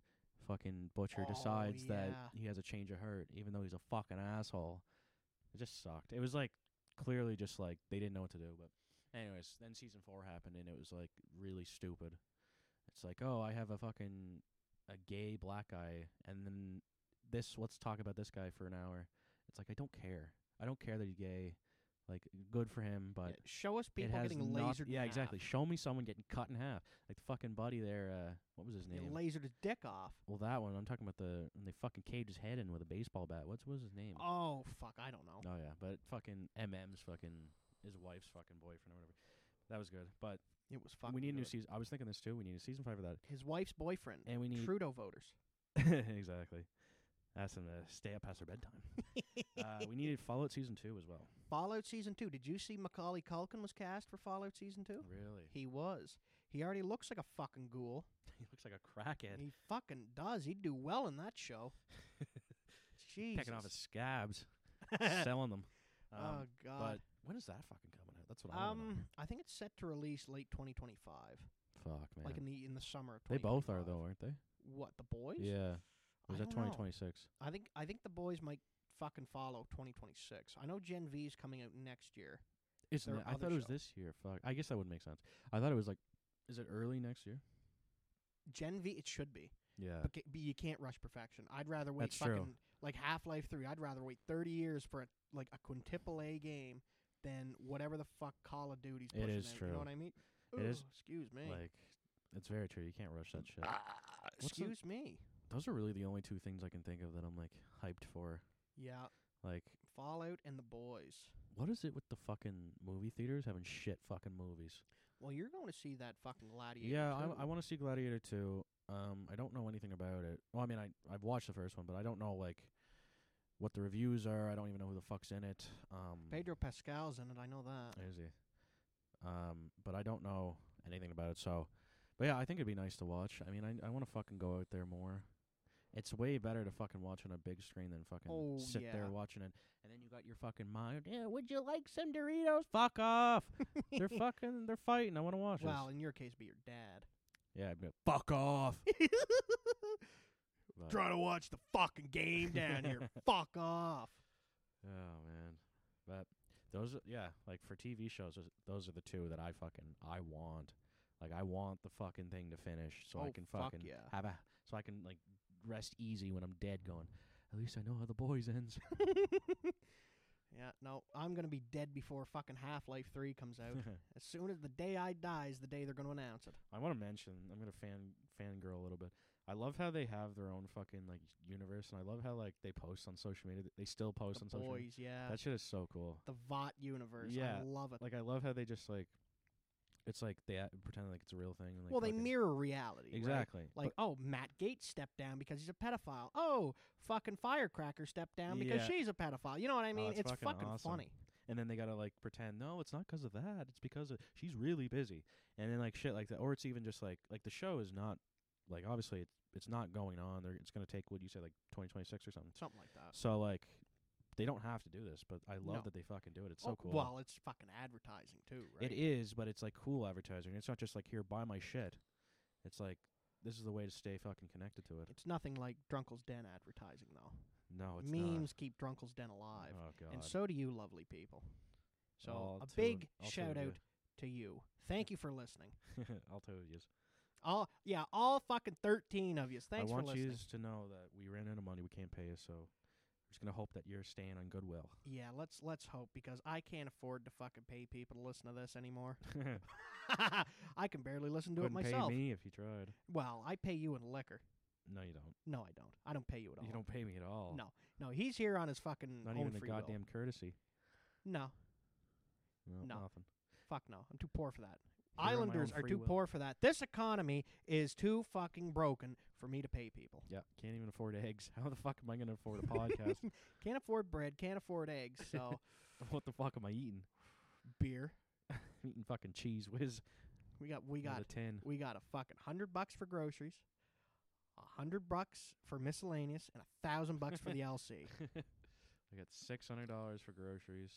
fucking Butcher Oh, decides that yeah. he has a change of heart, even though he's a fucking asshole. It just sucked. It was like clearly just like they didn't know what to do. But anyways, then season four happened and it was like really stupid. It's like, oh, I have a fucking a gay black guy, and then this. Let's talk about this guy for an hour. It's like I don't care. I don't care that he's gay. Like, good for him, but Yeah, show us it people has getting not- lasered. in Yeah, half. exactly. Show me someone getting cut in half. Like the fucking buddy there. Uh, what was his They name? lasered his dick off. Well, that one. I'm talking about the when they fucking caved his head in with a baseball bat. What's what was his name? Oh fuck, I don't know. Oh yeah, but fucking M M's fucking his wife's fucking boyfriend or whatever. That was good, but It was fucking. we need a new good. season. I was thinking this too. We need a season five of that, His wife's boyfriend. and we need Trudeau voters. exactly. Ask them to stay up past their bedtime. uh, we needed Fallout season two as well. Fallout season two. Did you see Macaulay Culkin was cast for Fallout season two? Really? He was. He already looks like a fucking ghoul. He looks like a crackhead. He fucking does. He'd do well in that show. Jesus. Picking off his scabs, selling them. Um, oh god. But when is that fucking coming out? That's what I want to know. um, I think it's set to release late twenty twenty-five, Fuck, man. like in the in the summer of They both are, 2025. though, aren't they? What, the boys? Yeah. Or is I that don't know. twenty twenty-six? I think I think the boys might fucking follow twenty twenty-six. I know Gen V's coming out next year. Isn't their it? I other thought it was show. this year. Fuck. I guess that would make sense. I thought it was like, is it early next year? Gen V, it should be, Yeah. but, ca- but you can't rush perfection. I'd rather wait That's fucking true. like Half-Life three. I'd rather wait thirty years for a, like a quintuple A game than whatever the fuck Call of Duty's It pushing is out. You true. know what I mean? It is, Ooh, Excuse me. Like, it's very true. You can't rush that shit. Ah, What's the- excuse me. Those are really the only two things I can think of that I'm like hyped for. Yeah, Like, Fallout and the boys. what is it with the fucking movie theaters having shit fucking movies? Well, you're going to see that fucking Gladiator. Yeah, too. I, I want to see Gladiator two. Um, I don't know anything about it. Well, I mean, I I've watched the first one, but I don't know like what the reviews are. I don't even know who the fuck's in it. Um, Pedro Pascal's in it. I know that. Is he? Um, but I don't know anything about it. So, but yeah, I think it'd be nice to watch. I mean, I I want to fucking go out there more. It's way better to fucking watch on a big screen than fucking Oh, sit there yeah. watching it. And then you got your fucking mind. Yeah, would you like some Doritos? Fuck off. They're fucking. They're fighting. I want to watch Well, this. in your case, be your dad. Yeah, I'd be like, fuck off. But- Try to watch the fucking game down here. Fuck off. Oh man, but those are, yeah, like for T V shows, those- those are the two that I fucking I want. Like I want the fucking thing to finish so I Oh, can fuck fucking yeah. have a so I can like rest easy when I'm dead. Going, at least I know how the boys ends. Yeah, no, I'm gonna be dead before fucking Half-Life three comes out. As soon as the day I die is the day they're gonna announce it. I want to mention I'm gonna fan fangirl a little bit. I love how they have their own fucking like universe, and I love how like they post on social media. They still post The on social media. boys, yeah. That shit is so cool. The V O T universe. Yeah, I love it. Like I love how they just like, it's like they a- pretend like it's a real thing. And, like, well, they fucking- mirror reality. right? exactly. Like, oh, Matt Gates stepped down because he's a pedophile. Oh, fucking Firecracker stepped down because Yeah. she's a pedophile. You know what I mean? it's it's fucking fucking awesome. funny. And then they gotta like pretend, no, it's not 'cause of that. It's because of she's really busy. And then like shit like that, or it's even just like like the show is not like obviously it's it's not going on. They're, it's gonna take what you say like twenty twenty six or something. Something like that. So like they don't have to do this, but I love No. that they fucking do it. It's so Oh, cool. Well, it's fucking advertising too, right? It is, but it's like cool advertising. It's not just like here buy my shit. It's like this is the way to stay fucking connected to it. It's nothing like Drunkle's Den advertising, though. No, it's Memes keep Drunkle's Den alive. not. Oh god. And so do you, lovely people. So All a two of- big all two shout of you. out to you. Thank you for listening. I'll tell you. All yeah, all fucking thirteen of you. Thanks I want for listening. you to know that we ran out of money. We can't pay you, so we're just gonna hope that you're staying on Goodwill. Yeah, let's let's hope because I can't afford to fucking pay people to listen to this anymore. I can barely listen to Couldn't it myself. pay me if you tried. Well, I pay you in liquor. No, you don't. No, I don't. I don't pay you at all. You don't pay me at all. No, no. He's here on his fucking Not own even the free will. goddamn courtesy. No, No, No. nothing. fuck no. I'm too poor for that. Here on my Islanders own are free too will. poor for that. This economy is too fucking broken for me to pay people. Yeah, can't even afford eggs. How the fuck am I gonna afford a podcast? Can't afford bread. Can't afford eggs. So What the fuck am I eating? beer. I'm eating fucking cheese whiz. We got we out got of ten. we got a fucking hundred bucks for groceries, a hundred bucks for miscellaneous, and a thousand bucks for the L C. I got six hundred dollars for groceries,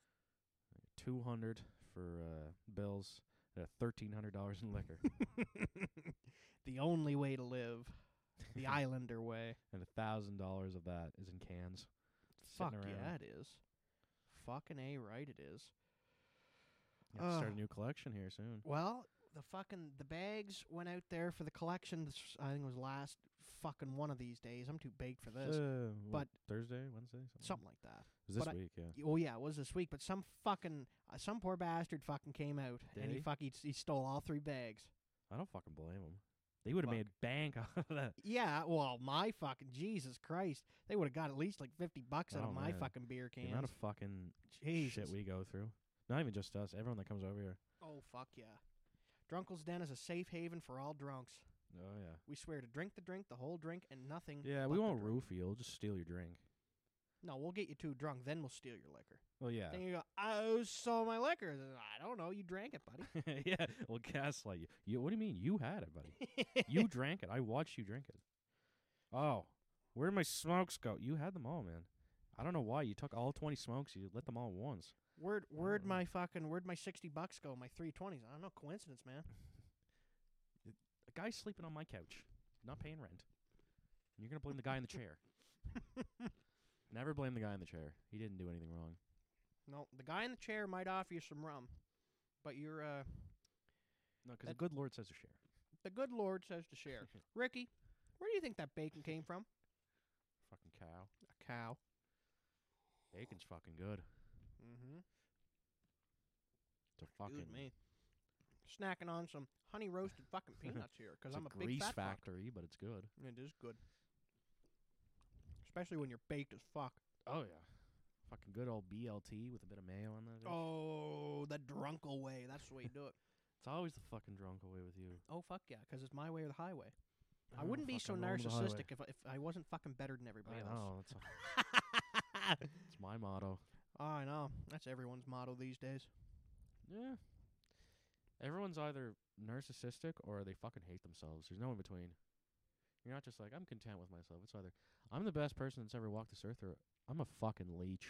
two hundred for uh, bills, and thirteen hundred dollars in liquor. The only way to live. The Islander way. And a thousand dollars of that is in cans. Fuck sitting around. yeah, it is. Fucking A right it is. You have to start Ugh. a new collection here soon. Well, the fucking the bags went out there for the collection. This, I think it was last fucking one of these days. I'm too big for this. Uh, what, but- Thursday, Wednesday, something. Something like that. It was this but I- week, yeah. Oh yeah, it was this week. But some fucking uh, some poor bastard fucking came out Did and he he? fuck he, he stole all three bags. I don't fucking blame them. They would have Fuck. made bank off of that. Yeah, well, my fucking Jesus Christ, they would have got at least like fifty bucks out Oh, of my man. fucking beer The cans. amount of fucking Jesus. shit we go through. Not even just us. Everyone that comes over here. Oh fuck yeah. Drunkle's Den is a safe haven for all drunks. Oh, yeah. We swear to drink the drink, the whole drink, and nothing. Yeah, but we the won't drink. roofie you. We'll just steal your drink. No, we'll get you too drunk, then we'll steal your liquor. Well, yeah. Then you go, oh, so my liquor. I don't know. You drank it, buddy. yeah, we'll gaslight you. you. What do you mean? You had it, buddy. You drank it. I watched you drink it. Oh, where'd my smokes go? You had them all, man. I don't know why. You took all twenty smokes. You lit them all at once. Where'd, where'd know. my fucking, where'd my sixty bucks go? My three twenties. I don't know. Coincidence, man. A guy's sleeping on my couch, not paying rent. And you're going to blame the guy in the chair. Never blame the guy in the chair. He didn't do anything wrong. No, the guy in the chair might offer you some rum, but you're, uh, No, because the That- good Lord says to share. the good Lord says to share. Ricky, where do you think that bacon came from? Fucking cow. A cow. Bacon's fucking good. Mm-hmm. It's a fucking Good me. Snacking on some honey roasted fucking peanuts here because it's I'm a, a, big grease fat fuck. factory, but it's good. It is good. Especially when you're baked as fuck. Oh yeah, fucking good old B L T with a bit of mayo on that. bitch. Oh, the drunkle way. That's the way you do it. It's always the fucking drunk away with you. Oh, fuck yeah, because it's my way or the highway. I Oh, wouldn't be fuck, so I'm rolling the highway. narcissistic if I, if I wasn't fucking better than everybody I else. know. That's, a, that's my motto. Oh, I know. That's everyone's motto these days. Yeah. Everyone's either narcissistic or they fucking hate themselves. There's no in between. You're not just like, I'm content with myself. It's either, I'm the best person that's ever walked this earth, or I'm a fucking leech.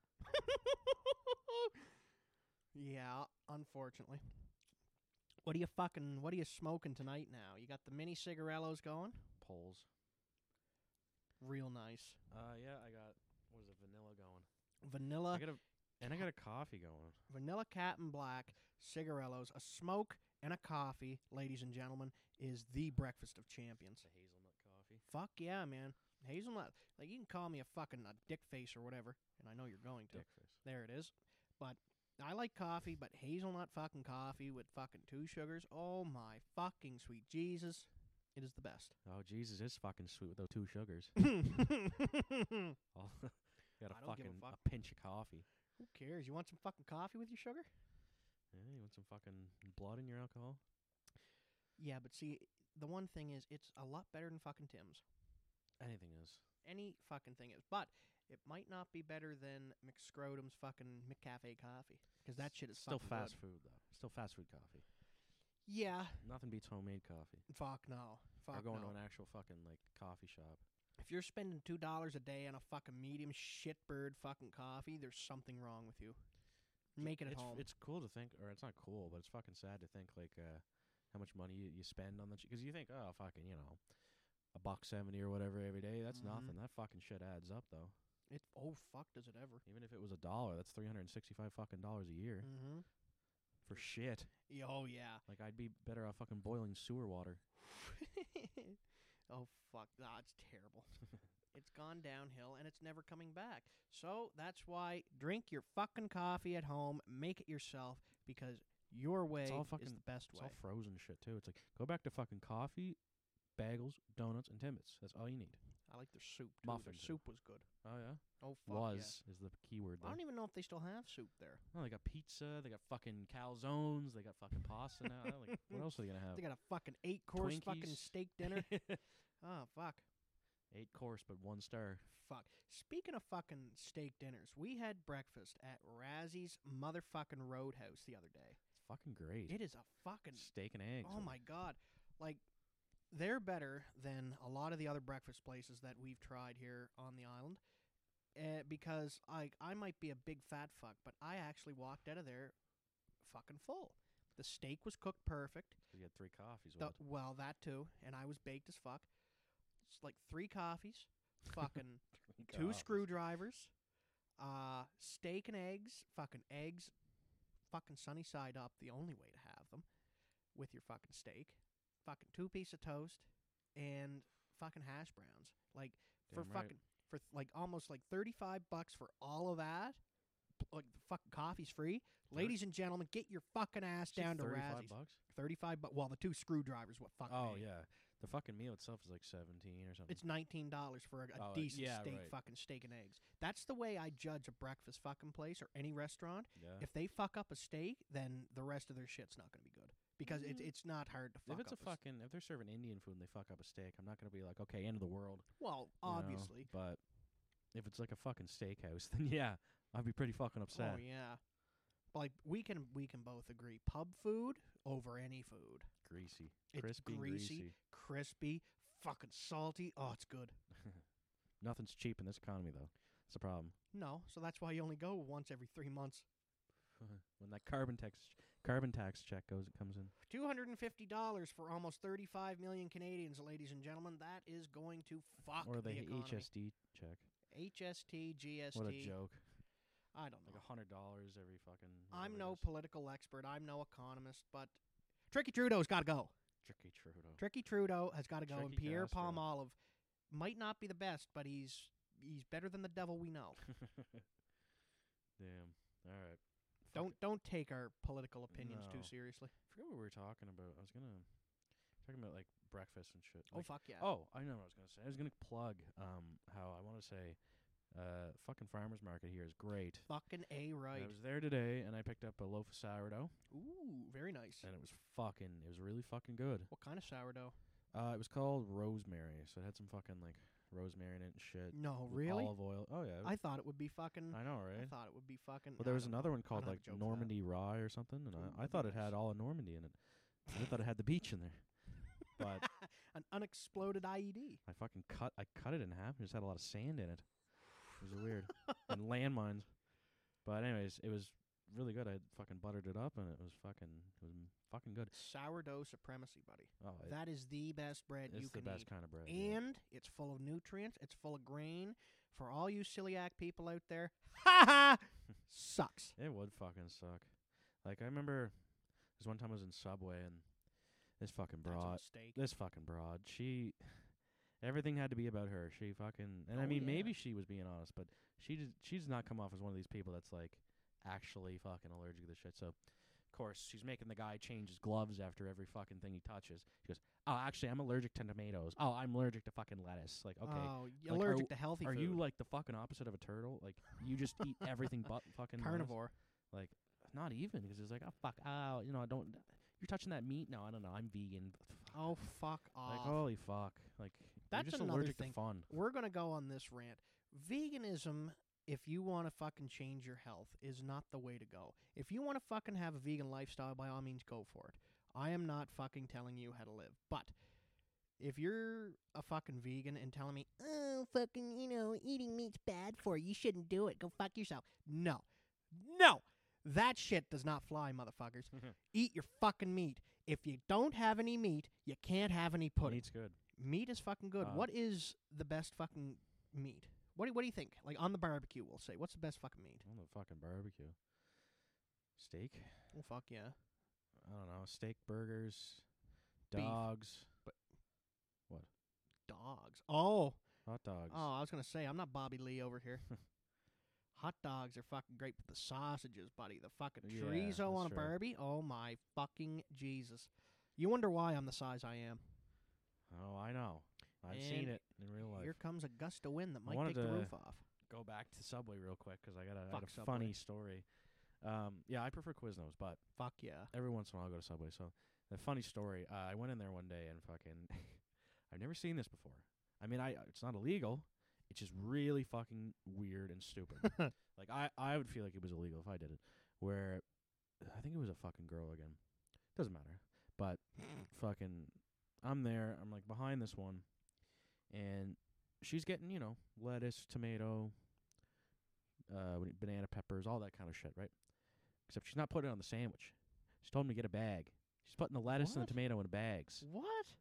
Yeah, unfortunately. What are you fucking, what are you smoking tonight now? You got the mini cigarellos going? Poles. Real nice. Uh, yeah, I got, what is it, vanilla going. Vanilla, I got a, and I got a coffee going. vanilla Captain Black, cigarellos, a smoke, and a coffee, ladies and gentlemen, is the breakfast of champions. It's a hazelnut coffee. Fuck yeah, man. Hazelnut. Like, you can call me a fucking a dick face or whatever, and I know you're going to. Dick face. There it is. But I like coffee, but hazelnut fucking coffee with fucking two sugars. Oh my fucking sweet Jesus. It is the best. Oh, Jesus is fucking sweet with those two sugars. Who Oh, you got a I don't give a fucking fuck. a pinch of coffee. cares? You want some fucking coffee with your sugar? Yeah, you want some fucking blood in your alcohol? Yeah, but see, the one thing is, it's a lot better than fucking Tim's. Anything is. Any fucking thing is. But it might not be better than McScrotum's fucking McCafe coffee. Because that shit is Still fucking fast good. food, though. Still fast food coffee. Yeah. Nothing beats homemade coffee. Fuck no. Or Fuck going no. to an actual fucking, like, coffee shop. If you're spending two dollars a day on a fucking medium shitbird fucking coffee, there's something wrong with you. Make it at it's, home. It's cool to think, or it's not cool, but it's fucking sad to think, like, uh, how much money you, you spend on the... Because you think, oh, fucking, you know, a buck seventy or whatever every day, that's Mhm. nothing. That fucking shit adds up, though. It. Oh fuck, does it ever? Even if it was a dollar, that's three hundred sixty-five fucking dollars a year Mm-hmm. for shit. Oh yeah. Like, I'd be better off fucking boiling sewer water. Oh fuck, that's terrible. It's gone downhill and it's never coming back. So that's why drink your fucking coffee at home, make it yourself, because your way all is fucking- the best It's way. all frozen shit, too. It's like, go back to fucking coffee, bagels, donuts, and Timbits. That's all you need. I like their soup too. Muffin, Their too. soup was good. Oh, yeah? Oh fuck Was is the key word yeah. I there. don't even know if they still have soup there. Oh, they got pizza. They got fucking calzones. They got fucking pasta now. Like, what else are they gonna have? They got a fucking eight course fucking Twinkies. steak dinner. Oh fuck. Eight course, but one star. Fuck. Speaking of fucking steak dinners, we had breakfast at Razzie's motherfucking Roadhouse the other day. It's fucking great. It is a fucking Steak and eggs. oh my god, like they're better than a lot of the other breakfast places that we've tried here on the island. Uh, because I I might be a big fat fuck, but I actually walked out of there fucking full. The steak was cooked perfect. You had three coffees. The, What? well, that too, and I was baked as fuck. It's like three coffees, fucking Three two coffees. screwdrivers, uh, steak and eggs, fucking eggs, fucking sunny side up, the only way to have them, with your fucking steak, fucking two piece of toast, and fucking hash browns. Like for Damn right. fucking for th- like almost like thirty five bucks for all of that. p- Like the fucking coffee's free. Thir- Ladies and gentlemen, get your fucking ass Is it down to thirty-five Razzies. bucks? Thirty-five, but well, the two screwdrivers, what fucking? Oh A. yeah, the fucking meal itself is like seventeen or something. It's nineteen dollars for a, a Oh, uh, decent yeah, steak, right. fucking steak and eggs. That's the way I judge a breakfast fucking place or any restaurant. yeah. If they fuck up a steak, then the rest of their shit's not going to be good because it's Mm. it's not hard to fuck If it's a up. s- fucking, if they're serving Indian food and they fuck up a steak, I'm not gonna be like, okay, end of the world. well, you know, obviously. But if it's like a fucking steakhouse, then yeah, I'd be pretty fucking upset. Oh yeah. But like we can we can both agree, pub food over any food. Greasy, It's crispy, greasy, crispy, fucking salty. Oh, it's good. Nothing's cheap in this economy, though. That's the problem. No, so that's why you only go once every three months. When that carbon tax carbon tax check goes, it comes in. Two hundred and fifty dollars for almost thirty-five million Canadians, ladies and gentlemen. That is going to fuck Or the the economy. H S D check. H S T, G S T. What a joke! I don't know. Like a hundred dollars every fucking. I'm whatever it no is. political expert. I'm no economist, but Tricky Trudeau's got to go. Tricky Trudeau. Tricky Trudeau has got to go, and Tricky Pierre Castro. Palmolive might not be the best, but he's he's better than the devil we know. Damn. All right. Fuck Don't it. don't take our political opinions too No. seriously. I forget what we were talking about. I was gonna talking about like breakfast and shit. Oh Like, fuck yeah! oh, I know what I was gonna say. I was gonna plug um how I want to say, uh, fucking farmers market here is great. Fucking a right. I was there today and I picked up a loaf of sourdough Ooh, very nice. and it was fucking. It was really fucking good. What kind of sourdough? Uh, it was called rosemary, so it had some fucking like rosemary in it and shit. No, with really? Olive oil. Oh yeah. I thought it would be fucking. I know, I right? thought it would be fucking. Well, there I was don't another know. one called don't have like a joke for that. Normandy Rye or something, and Ooh, I, I thought it had nice. all of Normandy in it. I thought it had the beach in there, but An unexploded I E D. I fucking cut. I cut it in half. and It just had a lot of sand in it. It was weird and landmines. But anyways, it was really good. I fucking buttered it up, and it was fucking. It was m- fucking good. Sourdough supremacy, buddy. Oh, it, That is the best bread you it's the can best eat. kind of bread. yeah. And it's full of nutrients. It's full of grain. For all you celiac people out there, ha ha, sucks. It would fucking suck. Like I remember, there's one time I was in Subway and this fucking That's a broad, mistake. this fucking broad, she, everything had to be about her. She fucking, and I Oh, mean yeah. maybe she was being honest, but she did, she does not come off as one of these people that's like actually fucking allergic to this shit. So, of course, she's making the guy change his gloves after every fucking thing he touches. She goes, "Oh, actually, I'm allergic to tomatoes. Oh, I'm allergic to fucking lettuce." Like, okay. Oh, y- Like, are allergic w- to healthy Are food. you like the fucking opposite of a turtle? Like you just eat everything but fucking lettuce? carnivore? Like, not even, because it's like, oh, fuck, oh, you know, I don't, you're touching that meat? No, I don't know, I'm vegan. Oh, fuck off. Like, holy fuck. Like, That's you're just another allergic thing. to fun. We're going to go on this rant. Veganism, if you want to fucking change your health, is not the way to go. If you want to fucking have a vegan lifestyle, by all means, go for it. I am not fucking telling you how to live. But if you're a fucking vegan and telling me, oh, fucking, you know, eating meat's bad for you, you shouldn't do it, go fuck yourself. No. No. That shit does not fly, motherfuckers. Eat your fucking meat. If you don't have any meat, you can't have any pudding. Meat's good. Meat is fucking good. Uh, What is the best fucking meat? What do, what do you think? Like on the barbecue, we'll say. What's the best fucking meat? On the fucking barbecue. Steak? Oh, fuck yeah. I don't know. Steak, burgers, Beef. dogs, Dogs. Oh. hot dogs. Oh, I was going to say, I'm not Bobby Lee over here. Hot dogs are fucking great with the sausages, buddy. The fucking Yeah, chorizo on a that's true. barbie. Oh, my fucking Jesus. You wonder why I'm the size I am. Oh, I know. I've seen And it in real life. Here comes a gust of wind that I might wanted take the to- roof off. Go back to Subway real quick, because I got a, I Fuck got a Subway. funny story. Um, yeah, I prefer Quiznos, but Fuck yeah. every once in a while I'll go to Subway. So the funny story, uh, I went in there one day and fucking, I've never seen this before. I mean, I it's not illegal. It's just really fucking weird and stupid. Like I, I would feel like it was illegal if I did it. Where I think it was a fucking girl again. Doesn't matter. But fucking, I'm there. I'm like behind this one, and she's getting, you know, lettuce, tomato, uh, banana peppers, all that kind of shit, right? Except she's not putting it on the sandwich. She told me to get a bag. She's putting the lettuce and What? the tomato in bags. What?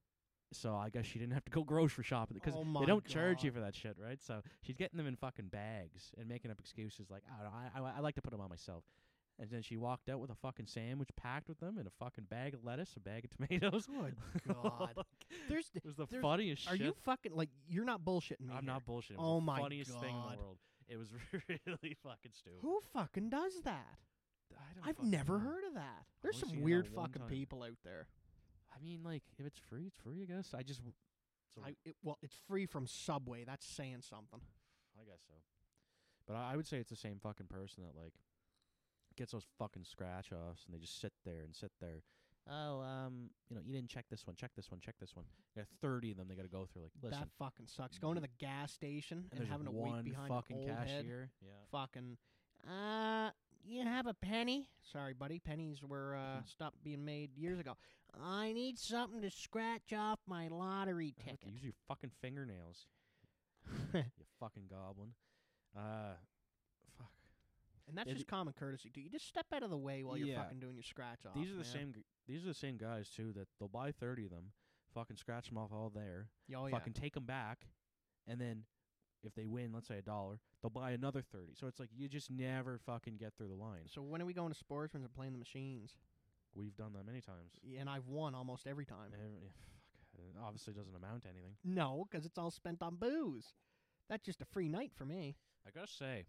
So I guess she didn't have to go grocery shopping because Oh they my don't charge you God. for that shit, right? So she's getting them in fucking bags and making up excuses like, I don't know, I, I, I like to put them on myself. And then she walked out with a fucking sandwich packed with them and a fucking bag of lettuce, a bag of tomatoes. Good God. There's It was the there's- funniest Are shit. you fucking like you're not bullshitting me? I'm here. not bullshitting. It was Oh the my funniest thing in God. the world. It was really fucking stupid. Who fucking does that? I don't I've fucking never know. heard of that. There's only some seen it weird that one fucking time. people out there. I mean, like, if it's free, it's free, I guess. I just. So I it, well, it's free from Subway. That's saying something. I guess so. But I, I would say it's the same fucking person that, like, gets those fucking scratch offs and they just sit there and sit there. Oh, um, you know, you didn't check this one, check this one, check this one. Got thirty of them they got to go through. Like, listen, That fucking sucks. Going to the gas station and and, there's having to one wait behind fucking an old head. cashier. Yeah. Fucking, uh, you have a penny? Sorry, buddy. Pennies were uh stopped being made years ago. I need something to scratch off my lottery I have to ticket. use your fucking fingernails. You fucking goblin. Uh, fuck. And that's Yeah, just the- common courtesy, too. You just step out of the way while you're Yeah. fucking doing your scratch off. These are the man. same. G- these are the same guys too that they'll buy thirty of them, fucking scratch them off all there, Oh, yeah. fucking take them back, and then if they win, let's say a dollar, they'll buy another thirty. So it's like you just never fucking get through the line. So when are we going to Sportsman's and playing the machines? We've done that many times. Yeah, and I've won almost every time. Every- yeah, fuck. It obviously doesn't amount to anything. No, 'cause it's all spent on booze. That's just a free night for me. I gotta say,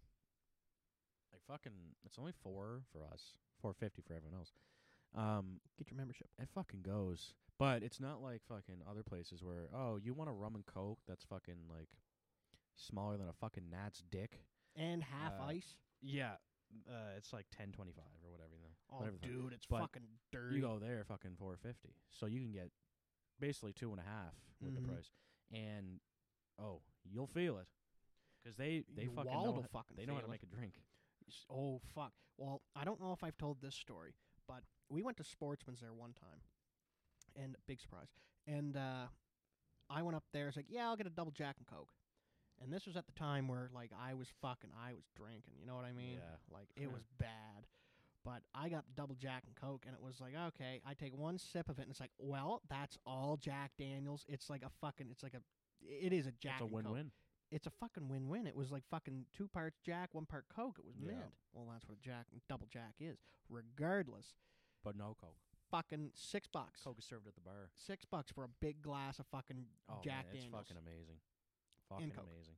like fucking, it's only four for us, four fifty for everyone else. Um, Get your membership. it fucking goes, but it's not like fucking other places where oh, you want a rum and coke that's fucking like smaller than a fucking gnat's dick. And half Uh, ice. Yeah, uh, it's like ten twenty five or whatever. You know, Oh, whatever the fuck. dude, it's But fucking dirty. You go there, fucking four fifty, so you can get basically two and a half with Mhm. the price, and oh, you'll feel it, 'cause they they Your fucking wallet know will ho- fucking they know how feel to it. make a drink. S- Oh, fuck. Well, I don't know if I've told this story, but we went to Sportsman's there one time. And big surprise. And uh, I went up there. It's like, yeah, I'll get a double Jack and Coke. And this was at the time where, like, I was fucking, I was drinking. You know what I mean? Yeah. Like, it was bad. But I got the double Jack and Coke, and it was like, okay, I take one sip of it, and it's like, well, that's all Jack Daniels. It's like a fucking, it's like a, it is a Jack It's a and Coke. win-win. It's a fucking win-win. It was like fucking two parts Jack, one part Coke. It was Yeah. mint. Well, that's what a Jack, double Jack is. Regardless, But no Coke. fucking six bucks. Coke is served at the bar. Six bucks for a big glass of fucking Oh, Jack man, it's Daniels. fucking amazing. Fucking Coke. amazing.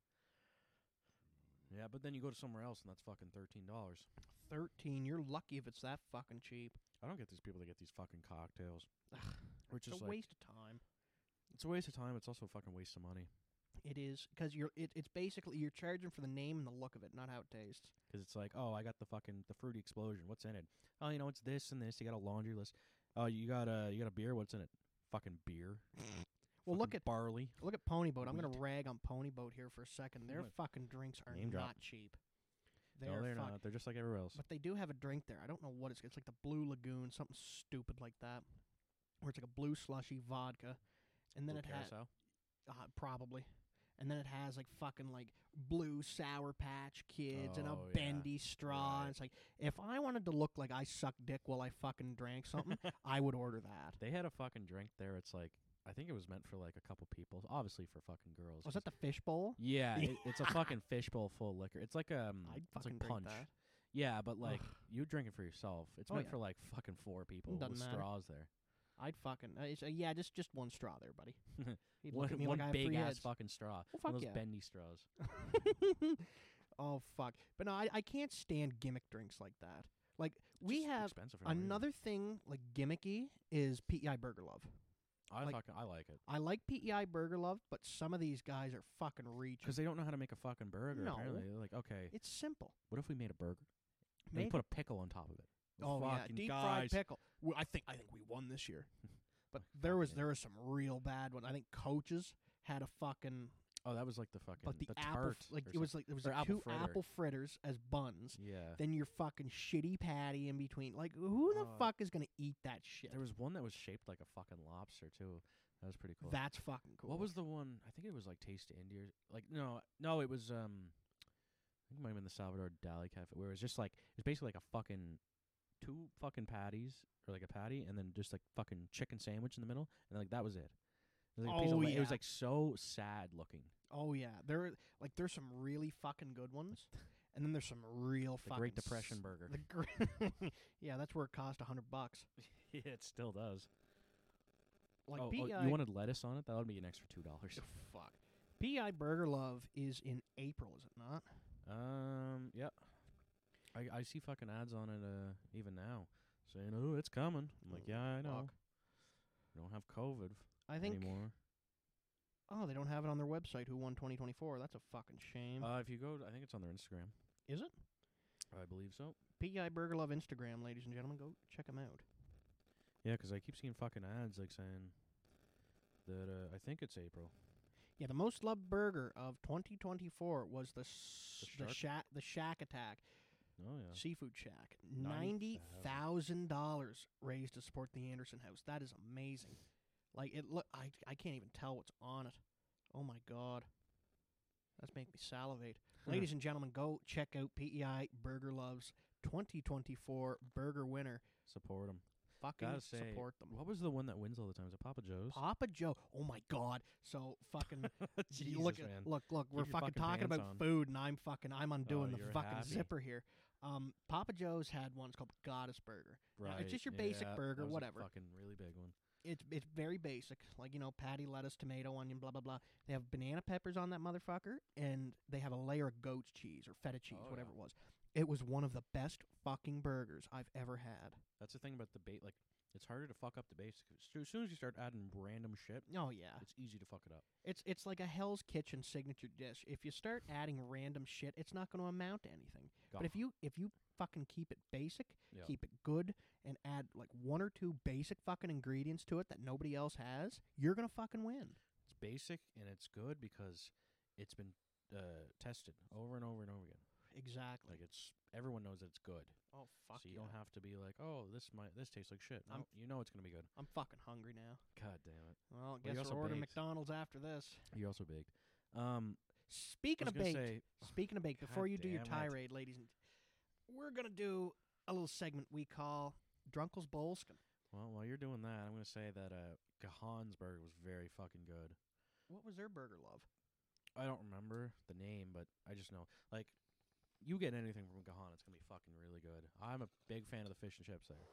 Yeah, but then you go to somewhere else and that's fucking thirteen dollars. Thirteen. You're lucky if it's that fucking cheap. I don't get these people that get these fucking cocktails. Which It's is a like, waste of time. it's a waste of time. It's also a fucking waste of money. It is because you're. It, it's basically you're charging for the name and the look of it, not how it tastes. 'Cause it's like, oh, I got the fucking the fruity explosion. What's in it? Oh, you know, it's this and this. You got a laundry list. Oh, you got a you got a beer. What's in it? Fucking beer. Well, look Fucking at barley. look at Pony Boat. I'm gonna Wheat. rag on Pony Boat here for a second. Their Look. fucking drinks are Name drop. not cheap. No, they're fuck- not. They're just like everywhere else. But they do have a drink there. I don't know what it's. It's like the Blue Lagoon, something stupid like that, where it's like a blue slushy vodka, and then Blue it has Curacao? uh, probably, and then it has like fucking like blue Sour Patch Kids and a Oh, yeah. bendy straw. Right. And it's like if I wanted to look like I sucked dick while I fucking drank something, I would order that. They had a fucking drink there. It's like I think it was meant for like a couple people, obviously for fucking girls. Was 'cause- that the fishbowl? Yeah, it, it's a fucking fishbowl full of liquor. It's like um, I'd it's fucking like drink punch. that. Yeah, but like Ugh. you drink it for yourself. It's Oh, meant yeah. for like fucking four people Doesn't with matter. straws there. I'd fucking uh, it's, uh, yeah, just just one straw there, buddy. He'd one look at me one like I have big three ass heads. fucking straw. Well, one fuck of those yeah. bendy straws. Oh fuck! But no, I I can't stand gimmick drinks like that. Like we Just have expensive for no reason. another thing like gimmicky is P E I Burger Love. I like- fucking I like it I like P E I Burger Love, but some of these guys are fucking reaching. because they don't know how to make a fucking burger. No. Apparently, they're like, okay, It's simple. what if we made a burger? And Maybe. put a pickle on top of it. Oh yeah, Fucking deep guys. fried pickle. Well, I think I think we won this year. But there was yeah. there was some real bad one. I think Coaches had a fucking Oh, that was like the fucking but the, apple tart. f- like or it was like there was or like apple two fritter. apple fritters as buns. something. Yeah. Then your fucking shitty patty in between. Like who the Uh, fuck is gonna eat that shit? There was one that was shaped like a fucking lobster too. That was pretty cool. That's fucking cool. What was the one? I think it was like Taste of India. or- Like no, no, it was um. I think it might have been the Salvador Dali Cafe, where it was just like it's basically like a fucking two fucking patties or like a patty, and then just like fucking chicken sandwich in the middle, and like that was it. It was, like a piece of Oh, la- it was yeah. like so sad looking. Oh yeah, there like there's some really fucking good ones, and then there's some real The fucking Great Depression s- burger. The gr- yeah, that's where it cost a hundred bucks. Yeah, it still does. Like oh, P E oh, I. you wanted lettuce on it? That would be an extra two dollars. Fuck. P E I Burger Love is in April, is it not? Um, yeah. I I see fucking ads on it uh even now saying, "Oh, it's coming." I'm like, Oh, "Yeah, I know. fuck. We don't have COVID I think. anymore." Oh, they don't have it on their website. Who won twenty twenty-four? That's a fucking shame. Uh, if you go, to, I think it's on their Instagram. is it? I believe so. P E I Burger Love Instagram, ladies and gentlemen, go check them out. Yeah, 'cause I keep seeing fucking ads like saying that uh, I think it's April. Yeah, the most loved burger of twenty twenty-four was the s- The the shark? shack the Shack Attack. Oh yeah. Seafood Shack. ninety Ninety thousand dollars raised to support the Anderson House. That is amazing. Like it look, I I can't even tell what's on it. Oh my god, that's making me salivate. Ladies and gentlemen, go check out P E I Burger Love's twenty twenty-four burger winner. Support them. Fucking Gotta say, support them. what was the one that wins all the time? Is it Papa Joe's? Papa Joe. Oh my god. So fucking Jesus, you look at, man. look look. We're your fucking fucking talking pants about on. food, and I'm fucking I'm undoing the you're fucking happy. zipper here. Um, Papa Joe's had one. It's called Goddess Burger. Now, Right. it's just your basic yeah, burger, that was whatever. A fucking really big one. It's it's very basic, like you know, patty, lettuce, tomato, onion, blah blah blah. They have banana peppers on that motherfucker, and they have a layer of goat's cheese or feta cheese, Oh, whatever yeah. it was. It was one of the best fucking burgers I've ever had. That's the thing about the bait. Like, it's harder to fuck up the basics. As soon as you start adding random shit, Oh yeah, it's easy to fuck it up. it's it's like a Hell's Kitchen signature dish. If you start adding random shit, it's not going to amount to anything. But if you if you fucking keep it basic, Yeah. keep it good, and add like one or two basic fucking ingredients to it that nobody else has, you're gonna fucking win. It's basic and it's good because it's been uh, tested over and over and over again. Exactly. Like it's everyone knows that it's good. Oh fuck so you yeah. don't have to be like, oh, this might this tastes like shit. I'm- No, you know it's gonna be good. I'm fucking hungry now. God damn it. Well, I Well, you guess also we're ordering baked. McDonald's after this. You're also baked. Um, Speaking I of was gonna baked, say, speaking of baked, before God you do your damn it. tirade, ladies and we're gonna do a little segment we call Drunkle's Bolskin. well, while you're doing that, I'm gonna say that uh, Gahan's burger was very fucking good. What was their burger love? I don't remember the name, but I just know like. You get anything from Gahan, it's gonna be fucking really good. I'm a big fan of the fish and chips there.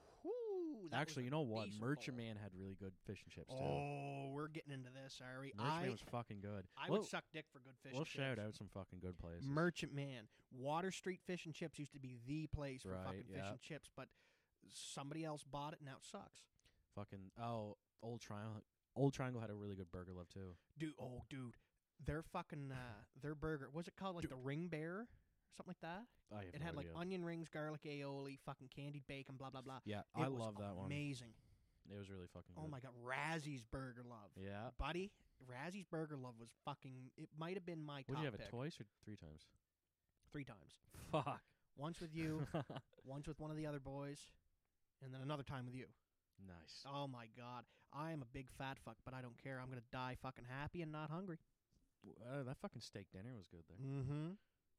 Whoo, that was Actually, a you know what? decent Merchant bowl. Man had really good fish and chips too. Oh, we're getting into this, are we? Merchant I, Man was fucking good. I we'll, would suck dick for good fish We'll and shout chips. out some fucking good places. Merchant Man. Water Street Fish and Chips used to be the place for Right, fucking fish yeah. and chips, but somebody else bought it and now it sucks. fucking oh, Old Triangle. Old Triangle had a really good burger love too. Dude, oh, dude. Their fucking, uh, their burger, was it called like Dude. the Ring Bear? Something like that? I have It no had like idea. onion rings, garlic aioli, fucking candied bacon, blah, blah, blah. Yeah, It I was love that one. amazing. It was really fucking good. Oh my god, Razzie's Burger Love. Yeah. Buddy, Razzie's Burger Love was fucking, it might have been my Would top you have pick. it twice or three times? Three times. Fuck. Once with you, once with one of the other boys, and then another time with you. Nice. Oh my god. I am a big fat fuck, but I don't care. I'm going to die fucking happy and not hungry. Uh, that fucking steak dinner was good there. Mm-hmm.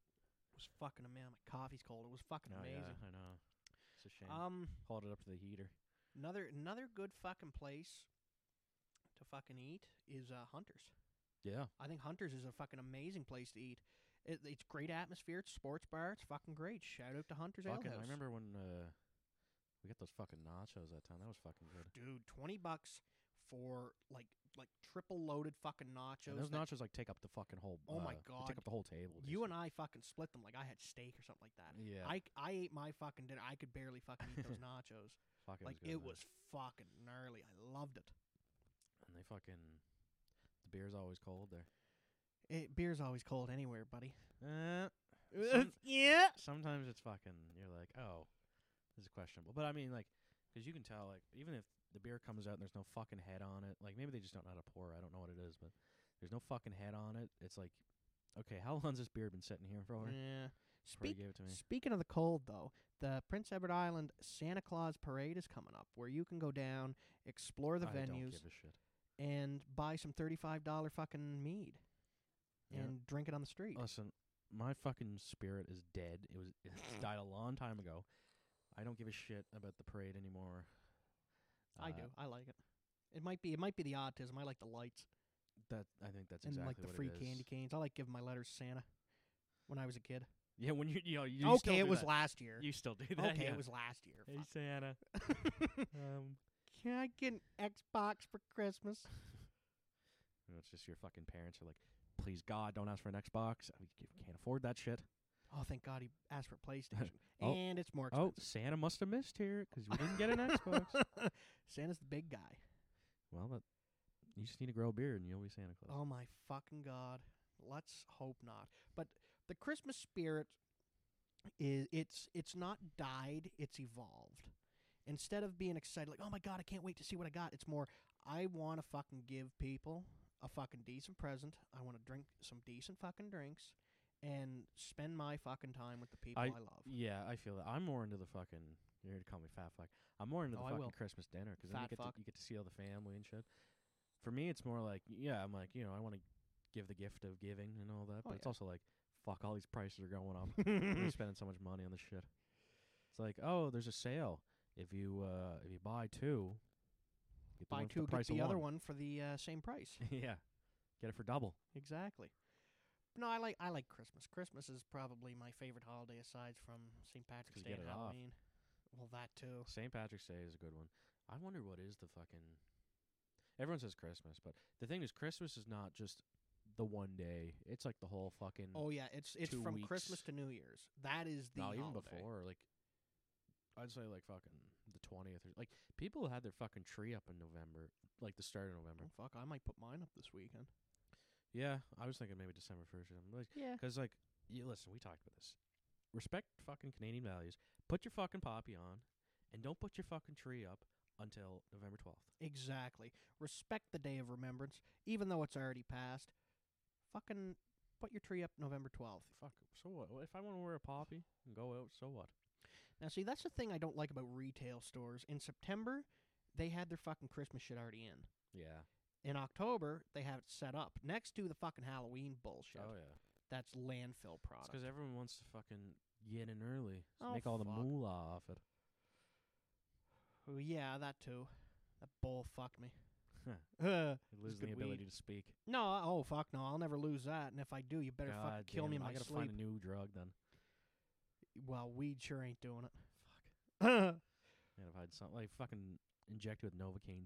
It was fucking amazing. My coffee's cold. It was fucking Oh, amazing. yeah, I know. It's a shame. Um, Hold it up to the heater. another another good fucking place to fucking eat is uh, Hunter's. Yeah. I think Hunter's is a fucking amazing place to eat. It, it's great atmosphere. It's a sports bar. It's fucking great. Shout out to Hunter's Ale Fucking, House. I remember when uh, we got those fucking nachos that time. That was fucking good. Dude, twenty bucks for like like triple loaded fucking nachos. And those that- nachos like take up the fucking whole. Oh my uh, they God. Take up the whole table. You and basically. I fucking split them like I had steak or something like that. Yeah. I, I ate my fucking dinner. I could barely fucking eat those nachos. Fuck, it Like was good, it man. was fucking gnarly. I loved it. And they fucking. The beer's always cold there. It beer's always cold anywhere, buddy. Uh, Some- yeah. sometimes it's fucking. You're like, oh, this is questionable. But I mean, like, because you can tell, like, even if the beer comes out and there's no fucking head on it, like maybe they just don't know how to pour. I don't know what it is, but there's no fucking head on it. It's like, okay, how long's this beer been sitting here for? Yeah. Before you Speak, gave it to me. speaking of the cold, though, the Prince Edward Island Santa Claus Parade is coming up, where you can go down, explore the I don't venues, give a shit. and buy some thirty-five dollar fucking mead Yeah. and drink it on the street. Listen, my fucking spirit is dead. It was it died a long time ago. I don't give a shit about the parade anymore. I Uh, do. I like it. It might be. It might be the autism. I like the lights That I think that's and exactly like the what free it is. candy canes. I like giving my letters to Santa when I was a kid. Yeah, when you you know you still okay, it do was that. last year. You still do that. okay, yeah. it was last year. Hey Fuck. Santa. um, Can I get an Xbox for Christmas? you know, it's just your fucking parents are like, please God, don't ask for an Xbox. We c- can't afford that shit. Oh, thank God he asked for PlayStation. Oh. And it's more Oh, expensive. Santa must have missed here because we didn't get an Xbox. Santa's the big guy. Well, that you just need to grow a beard and you'll be Santa Claus. Oh, my fucking God. Let's hope not. But the Christmas spirit is it's it's not died, it's evolved. Instead of being excited like, "Oh my God, I can't wait to see what I got." It's more, I want to fucking give people a fucking decent present. I want to drink some decent fucking drinks and spend my fucking time with the people I, I- love. Yeah, I feel that. I'm more into the fucking. You're gonna call me fat fuck. I'm more into Oh, the I fucking will. Christmas dinner because then you Fat get fuck. to you get to see all the family and shit. For me, it's more like yeah, I'm like you know I want to give the gift of giving and all that, Oh, but it's yeah. also like fuck, all these prices are going up. We're spending so much money on this shit. It's like oh, there's a sale. If you uh if you buy two, get the Buy one for two, the price get the of other one. one for the uh, same price. yeah, get it for double. Exactly. No, I like I like Christmas. Christmas is probably my favorite holiday aside from Saint Patrick's 'Cause you Day get and it off. Halloween. Well, that too. Saint Patrick's Day is a good one. I wonder what is the fucking. Everyone says Christmas, but the thing is, Christmas is not just the one day. It's like the whole fucking. Oh yeah, it's it's two from weeks. Christmas to New Year's. That is the no, even holiday. before. Like, I'd say like fucking the twentieth. Or, like people had their fucking tree up in November, like the start of November. Oh, fuck, I might put mine up this weekend. Yeah, I was thinking maybe December first or something. Like, Yeah. cause like, you listen, we talked about this. Respect fucking Canadian values. Put your fucking poppy on, and don't put your fucking tree up until November twelfth. Exactly. Respect the day of remembrance, even though it's already passed. Fucking put your tree up November twelfth. Fuck. So what? If I want to wear a poppy and go out, so what? Now, see, that's the thing I don't like about retail stores. In September, they had their fucking Christmas shit already in. Yeah. In October, they have it set up next to the fucking Halloween bullshit. Oh yeah. That's landfill product. Because everyone wants to fucking get in early, so Oh, make all the fuck. moolah off it. Oh, yeah, that too. That bull fucked me. Huh. Uh, You lose good the ability weed. to speak. no, oh fuck no, I'll never lose that. And if I do, you better God fucking kill me in damn, my I gotta sleep. find a new drug then. Well, weed sure ain't doing it. Fuck. uh, Man, if I had something like fucking inject with Novocaine.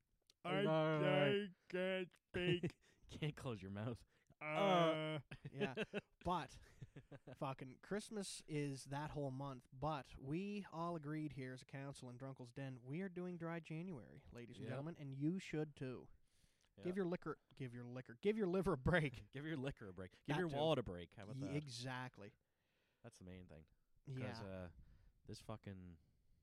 I can't speak. Can't close your mouth. uh, yeah, but fucking Christmas is that whole month. But we all agreed here as a council in Drunkle's Den, we are doing dry January, ladies and Yep. gentlemen, and you should too. Yep. Give your liquor, give your liquor, give your liver a break. Give your liquor a break. Give That your too. wallet a break. How about Ye- that? exactly. That's the main thing. Yeah. Because uh, this fucking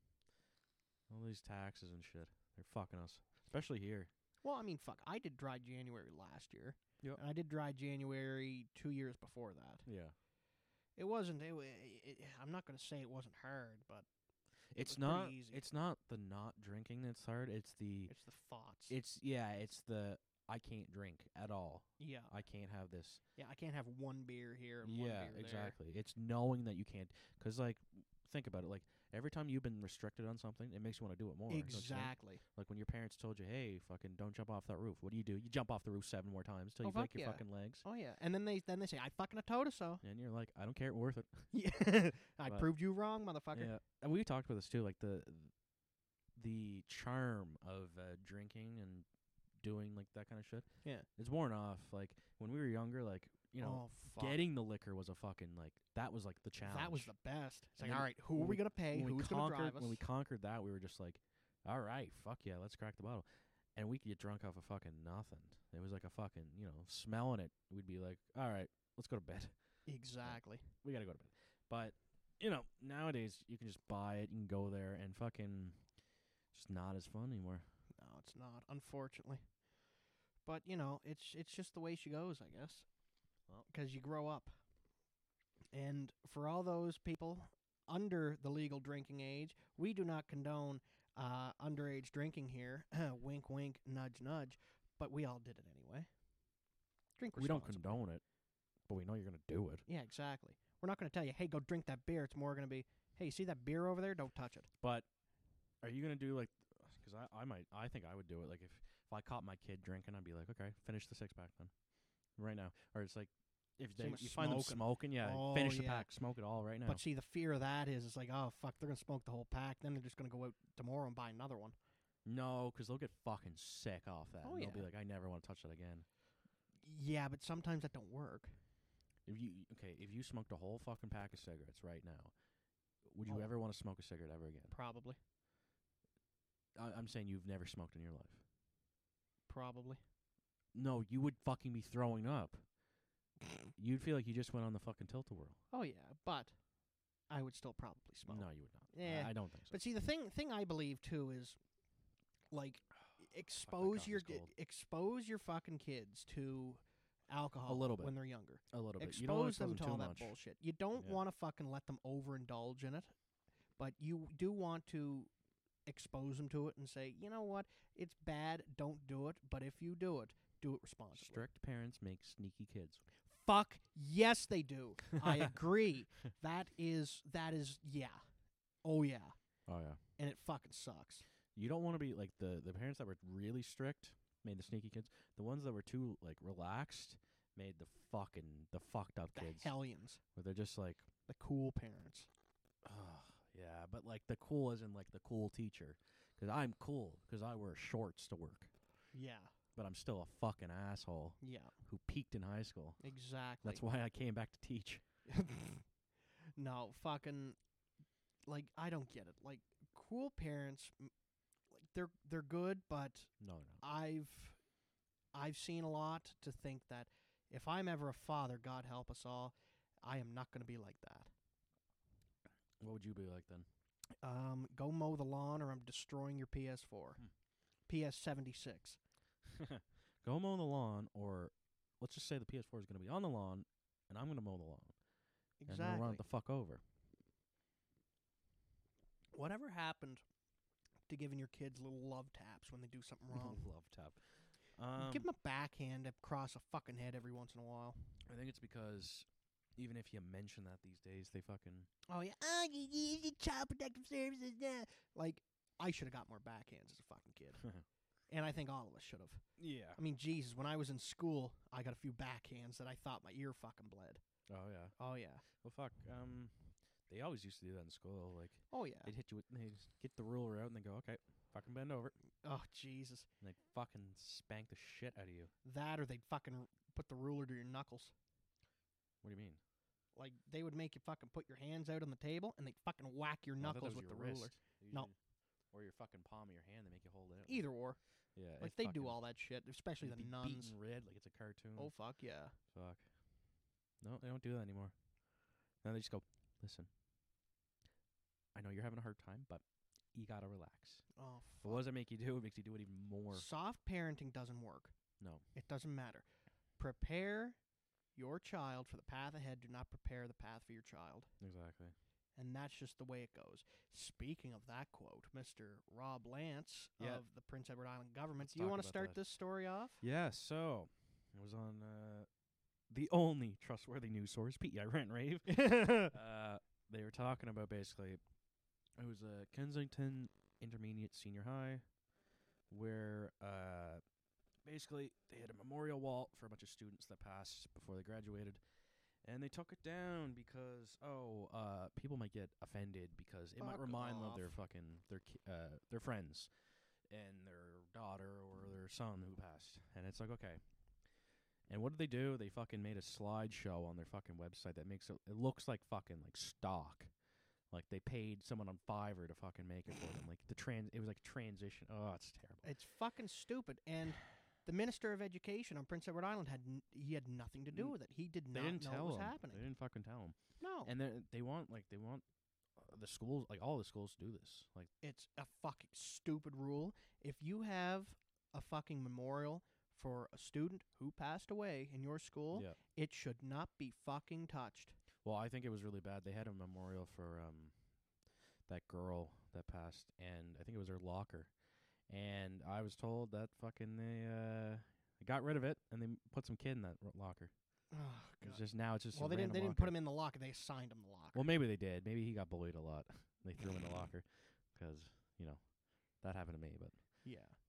all these taxes and shit, they're fucking us. Especially here. Well, I mean, fuck. I did dry January last year. Yep. And I did dry January two years before that. Yeah. It wasn't. It, wa- it, I'm not going to say it wasn't hard, but it It's was pretty not. easy. It's not the not drinking that's hard. It's the. it's the thoughts. It's yeah. It's the I can't drink at all. yeah. I can't have this. Yeah. I can't have one beer here and one Yeah, beer exactly. It's knowing that you can't. Because like, think about it. Like every time you've been restricted on something, it makes you want to do it more. there. don't you think? Exactly. Like when your parents told you, "Hey, fucking, don't jump off that roof." What do you do? You jump off the roof seven more times till Oh, you break fuck your yeah. fucking legs, Oh yeah. And then they then they say I fucking told us so. and you're like, "I don't care, worth it." Yeah. I But- proved you wrong, motherfucker. Yeah, and we talked about this too. Like the the charm of uh, drinking and doing like that kind of shit. Yeah. It's worn off. Like when we were younger, like you know, oh fuck. getting the liquor was a fucking like that was like the challenge. that was the best. It's And like, then all right, who when are we we- gonna pay? when we Who's gonna conquered drive us? when we conquered that, we were just like, all right, fuck yeah, let's crack the bottle, and we could get drunk off of fucking nothing. It was like a fucking you know smelling it. We'd be like, all right, let's go to bed. exactly. We gotta go to bed. But you know nowadays you can just buy it. You can go there and fucking just not as fun anymore. No, it's not, unfortunately. But you know, it's it's just the way she goes, I guess. Well. Because you grow up, and for all those people under the legal drinking age, we do not condone uh, underage drinking here. Wink, wink, nudge, nudge. But we all did it anyway. Drink We don't responsibly. condone it, but we know you're gonna do it. Yeah, exactly. We're not going to tell you, hey, go drink that beer. It's more going to be, hey, you see that beer over there? Don't touch it. But are you gonna do like? Because I, I might I think I would do it. Like if if I caught my kid drinking, I'd be like, okay, finish the six pack then, right now. Or it's like if they Same with you find them smoking. smoking, yeah, Oh, finish the yeah. pack, smoke it all right now. But see, the fear of that is, it's like, oh fuck, they're gonna smoke the whole pack. Then they're just gonna go out tomorrow and buy another one. No, because they'll get fucking sick off that. Oh, and They'll yeah. be like, I never want to touch that again. Yeah, but sometimes that don't work. If you okay, if you smoked a whole fucking pack of cigarettes right now, would you Oh. ever want to smoke a cigarette ever again? Probably, I, I'm saying you've never smoked in your life. probably. No, you would fucking be throwing up. You'd feel like you just went on the fucking tilt-a-whirl. Oh yeah, but I would still probably smoke. No, you would not. Yeah. I, I don't think so. But see, the thing thing I believe too is, like, expose your coffee's cold. expose your fucking kids to alcohol A little bit. when they're younger. a little bit. You don't wanna Expose them to too all that much. bullshit. You don't Yeah. want to fucking let them overindulge in it, but you do want to expose them to it and say, you know what, it's bad, don't do it, but if you do it, do it responsibly. Strict parents make sneaky kids. Fuck yes, they do. I agree. That is that is yeah, oh yeah, Oh yeah. and it fucking sucks. You don't want to be like the the parents that were really strict made the sneaky kids. The ones that were too like relaxed made the fucking the fucked up The kids. hellions, Where they're just like, the cool parents. oh yeah, but like the cool isn't like the cool teacher. Because I'm cool because I wear shorts to work, Yeah, but I'm still a fucking asshole yeah, who peaked in high school. exactly. That's why I came back to teach. No, fucking, like, I don't get it. Like, cool parents, m- like they're they're good, but No, no. I've I've seen a lot to think that if I'm ever a father, God help us all, I am not going to be like that. What would you be like then? Um, go mow the lawn, or I'm destroying your P S four, Hmm. P S seventy-six. Go mow the lawn, or let's just say the P S four is going to be on the lawn, and I'm going to mow the lawn. And then Exactly. run it the fuck over. Whatever happened to giving your kids little love taps when they do something wrong? Love tap. Um, Give them a backhand across a fucking head every once in a while. I think it's because even if you mention that these days, they fucking. Oh yeah, oh, you use the child protective services. Yeah. Like, I should have got more backhands as a fucking kid, and I think all of us should have. Yeah. I mean, Jesus, when I was in school, I got a few backhands that I thought my ear fucking bled. Oh yeah. Oh yeah, Well, fuck. Um, they always used to do that in school. Like oh yeah. they'd hit you with, they'd get the ruler out and they go, okay, fucking bend over, Oh Jesus, and they'd fucking spank the shit out of you. that or they'd fucking r- put the ruler to your knuckles. What do you mean? Like, they would make you fucking put your hands out on the table and they'd fucking whack your Oh, I thought knuckles that with was the your ruler. wrist. No. Usually- Or your fucking palm of your hand. They make you hold it. out. Either or. Yeah. Like, it's they do fucking- all that shit, especially they'd the be nuns. beaten red like it's a cartoon. Oh fuck yeah. Fuck. No, they don't do that anymore. Now they just go, listen, I know you're having a hard time, but you gotta relax. Oh But what does it make you do? It makes you do it even more. Soft parenting doesn't work. No. It doesn't matter. Prepare your child for the path ahead. Do not prepare the path for your child. Exactly. And that's just the way it goes. Speaking of that quote, Mister Rob Lance Yeah. of the Prince Edward Island government, Let's do you talk want to about start that. this story off? Yeah, so it was on uh, the only trustworthy news source, P E I Rant Rave. uh, they were talking about basically, it was uh, Kensington Intermediate Senior High, where uh, basically they had a memorial wall for a bunch of students that passed before they graduated. And they took it down because oh, uh, people might get offended because it might Fuck remind them of off. their fucking their ki- uh, their friends and their daughter or their son who passed. And it's like, okay. And what did they do? They fucking made a slideshow on their fucking website that makes it it looks like fucking like stock. Like they paid someone on Fiverr to fucking make it for them. Like the trans, it was like transition. Oh, it's terrible. It's fucking stupid. And the Minister of Education on Prince Edward Island had n- he had nothing to do Mm. with it. He did They not didn't know tell what was them. happening. They didn't fucking tell them. No, And then they want like they want uh, the schools, like all the schools, to do this. Like it's a fucking stupid rule. If you have a fucking memorial for a student who passed away in your school, yeah. it should not be fucking touched. Well, I think it was really bad. They had a memorial for um that girl that passed, and I think it was her locker. And I was told that fucking they uh got rid of it and they m- put some kid in that ro- locker. Oh, It's God. just now it's just Well, a they didn't. They random didn't put locker. him in the locker. They assigned him the locker. Well, maybe they did. Maybe he got bullied a lot. They threw him in the locker because you know that happened to me. But yeah.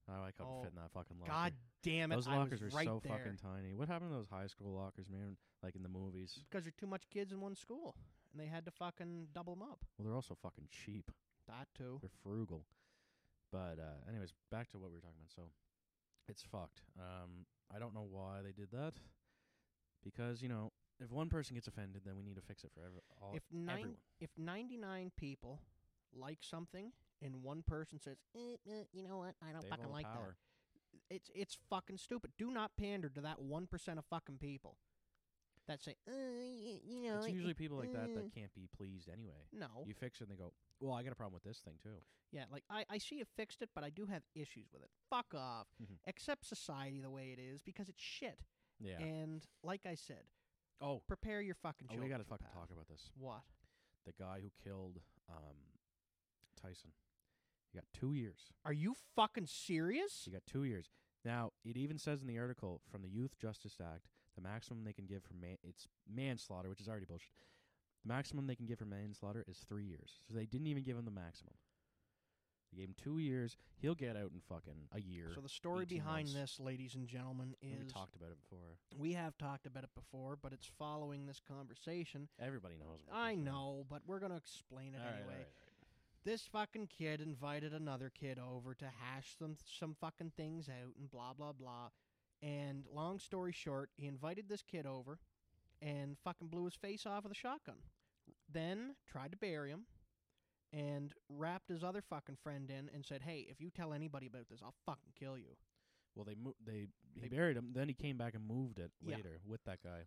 Oh, I couldn't Oh, fit in that fucking locker. God damn it! Those I lockers was are right so there. fucking tiny. What happened to those high school lockers, man? Like in the movies. Because there's too much kids in one school, and they had to fucking double them up. Well, they're also fucking cheap. That too. They're frugal. But uh, anyways, back to what we were talking about. So, it's fucked. Um, I don't know why they did that. Because, you know, if one person gets offended, then we need to fix it for every, all, If nine, everyone. if ninety-nine people like something, and one person says, eh, eh, you know what, I don't They have fucking all the like power. that. It's it's fucking stupid. Do not pander to that one percent of fucking people that say, uh, y- you know. It's it- usually it- people like that uh." that can't be pleased anyway. No. You fix it and they go, well, I got a problem with this thing too. Yeah, like, I, I see you fixed it, but I do have issues with it. Fuck off. Mhm. Accept society the way it is, because it's shit. Yeah. And, like I said, oh, prepare your fucking oh, children we got to for fucking path. talk about this. What? The guy who killed um, Tyson. He got two years. Are you fucking serious? He got two years. Now, it even says in the article from the Youth Justice Act, the maximum they can give for man- it's manslaughter, which is already bullshit. The maximum they can give for manslaughter is three years. So they didn't even give him the maximum. They gave him two years. He'll get out in fucking a year. So the story eighteen behind months. this, ladies and gentlemen, And is we talked about it before. we have talked about it before, but it's following this conversation. Everybody knows. About I this, right? know, but we're gonna explain it All right, anyway. all right, all right. This fucking kid invited another kid over to hash some some fucking things out and blah blah blah. And long story short, he invited this kid over and fucking blew his face off with a shotgun. Then tried to bury him and wrapped his other fucking friend in and said, "Hey, if you tell anybody about this, I'll fucking kill you." Well, they mo- they he They- buried him. Then he came back and moved it Yeah. later with that guy.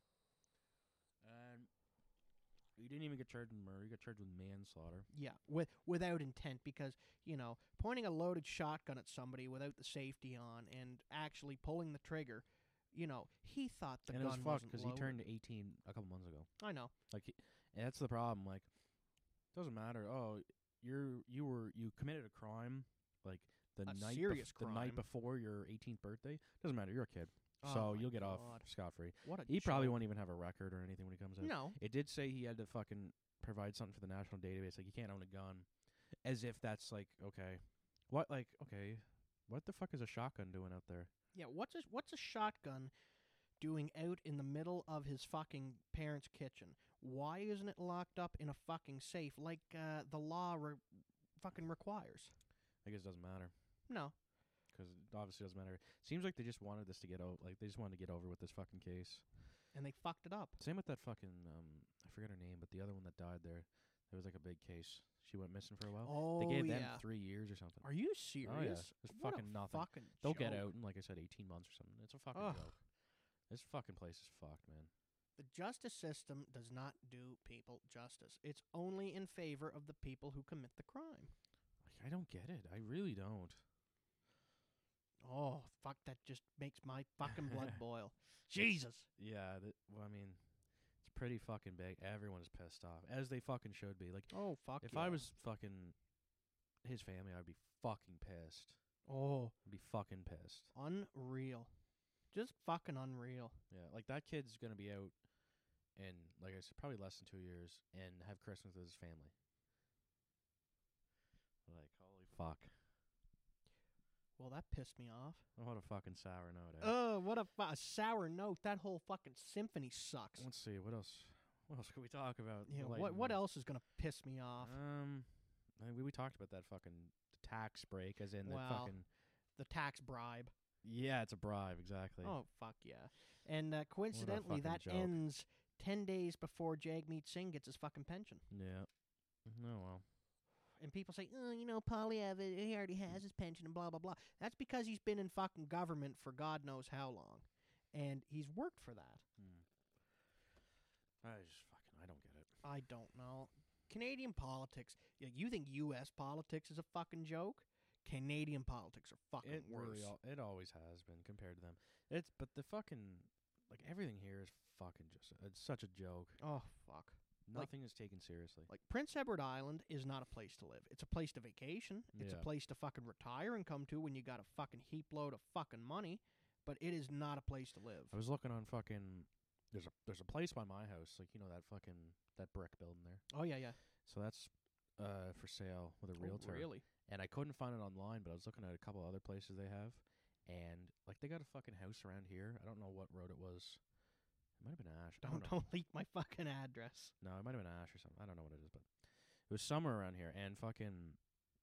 And he didn't even get charged with murder. He got charged with manslaughter. Yeah, with without intent, because, you know, pointing a loaded shotgun at somebody without the safety on and actually pulling the trigger, you know, he thought the and it was gun fucked wasn't because he loaded. turned eighteen a couple months ago. I know. Like, he, and that's the problem. Like, doesn't matter. Oh, you're you were you committed a crime like the A night serious the night crime. before your eighteenth birthday. Doesn't matter. You're a kid, Oh so my you'll get off God. scot free. What a He probably joke. won't even have a record or anything when he comes out. No. It did say he had to fucking provide something for the national database. Like, you can't own a gun. As if that's like, okay. What, like, okay. What the fuck is a shotgun doing out there? Yeah, what's a, what's a shotgun doing out in the middle of his fucking parents' kitchen? Why isn't it locked up in a fucking safe like uh, the law re- fucking requires? I guess it doesn't matter. No. Because it obviously doesn't matter. Seems like they just wanted this to get over. Like, they just wanted to get over with this fucking case. And they fucked it up. Same with that fucking, um, I forget her name, but the other one that died there. There was like a big case. She went missing for a while. Oh, they gave yeah. them three years or something. Are you serious? Oh, yeah. There's What a fucking nothing. Fucking They'll get joke. out in, like I said, eighteen months or something. It's a fucking Ugh. joke. This fucking place is fucked, man. The justice system does not do people justice. It's only in favor of the people who commit the crime. Like, I don't get it. I really don't. Oh, fuck, that just makes my fucking blood boil. Jesus. Yeah, th- well, I mean, it's pretty fucking big. Everyone is pissed off, as they fucking should be. Like, Oh, fuck if yeah. I was fucking his family, I'd be fucking pissed. Oh, I'd be fucking pissed. unreal. Just fucking unreal. Yeah, like, that kid's gonna be out in, like I said, probably less than two years and have Christmas with his family. Like, holy fuck. Well, that pissed me off. Oh, what a fucking sour note. Eh? Oh, what a, fu- a sour note. That whole fucking symphony sucks. Let's see, what else? What else could we talk about? Yeah, Lighten what what the- else is gonna piss me off? Um, I mean, we, we talked about that fucking tax break, as in the Well, fucking. The tax bribe. Yeah, it's a bribe, exactly. Oh, fuck yeah. And uh, coincidentally, fucking that joke. ends ten days before Jagmeet Singh gets his fucking pension. Yeah. Oh, well. And people say, oh, you know, Polyev, uh, he already has his pension and blah, blah, blah. That's because he's been in fucking government for God knows how long. And he's worked for that. Hmm. I just fucking, I don't get it. I don't know. Canadian politics, y- you think U S politics is a fucking joke? Canadian politics are fucking It worse. really, al- it always has been compared to them. It's, but the fucking, like, everything here is fucking just, it's such a joke. oh, fuck. Like- Nothing is taken seriously. Like, Prince Edward Island is not a place to live. It's a place to vacation. It's Yeah. a place to fucking retire and come to when you got a fucking heap load of fucking money. But it is not a place to live. I was looking on fucking, there's a, there's a place by my house, like, you know, that fucking, that brick building there. Oh, yeah, yeah. So that's uh, for sale with a Oh, realtor. really? And I couldn't find it online, but I was looking at a couple other places they have, and like they got a fucking house around here. I don't know what road it was. It might have been Ash. I Don't don't know. don't leak my fucking address. No, it might have been Ash or something. I don't know what it is, but it was somewhere around here, and fucking,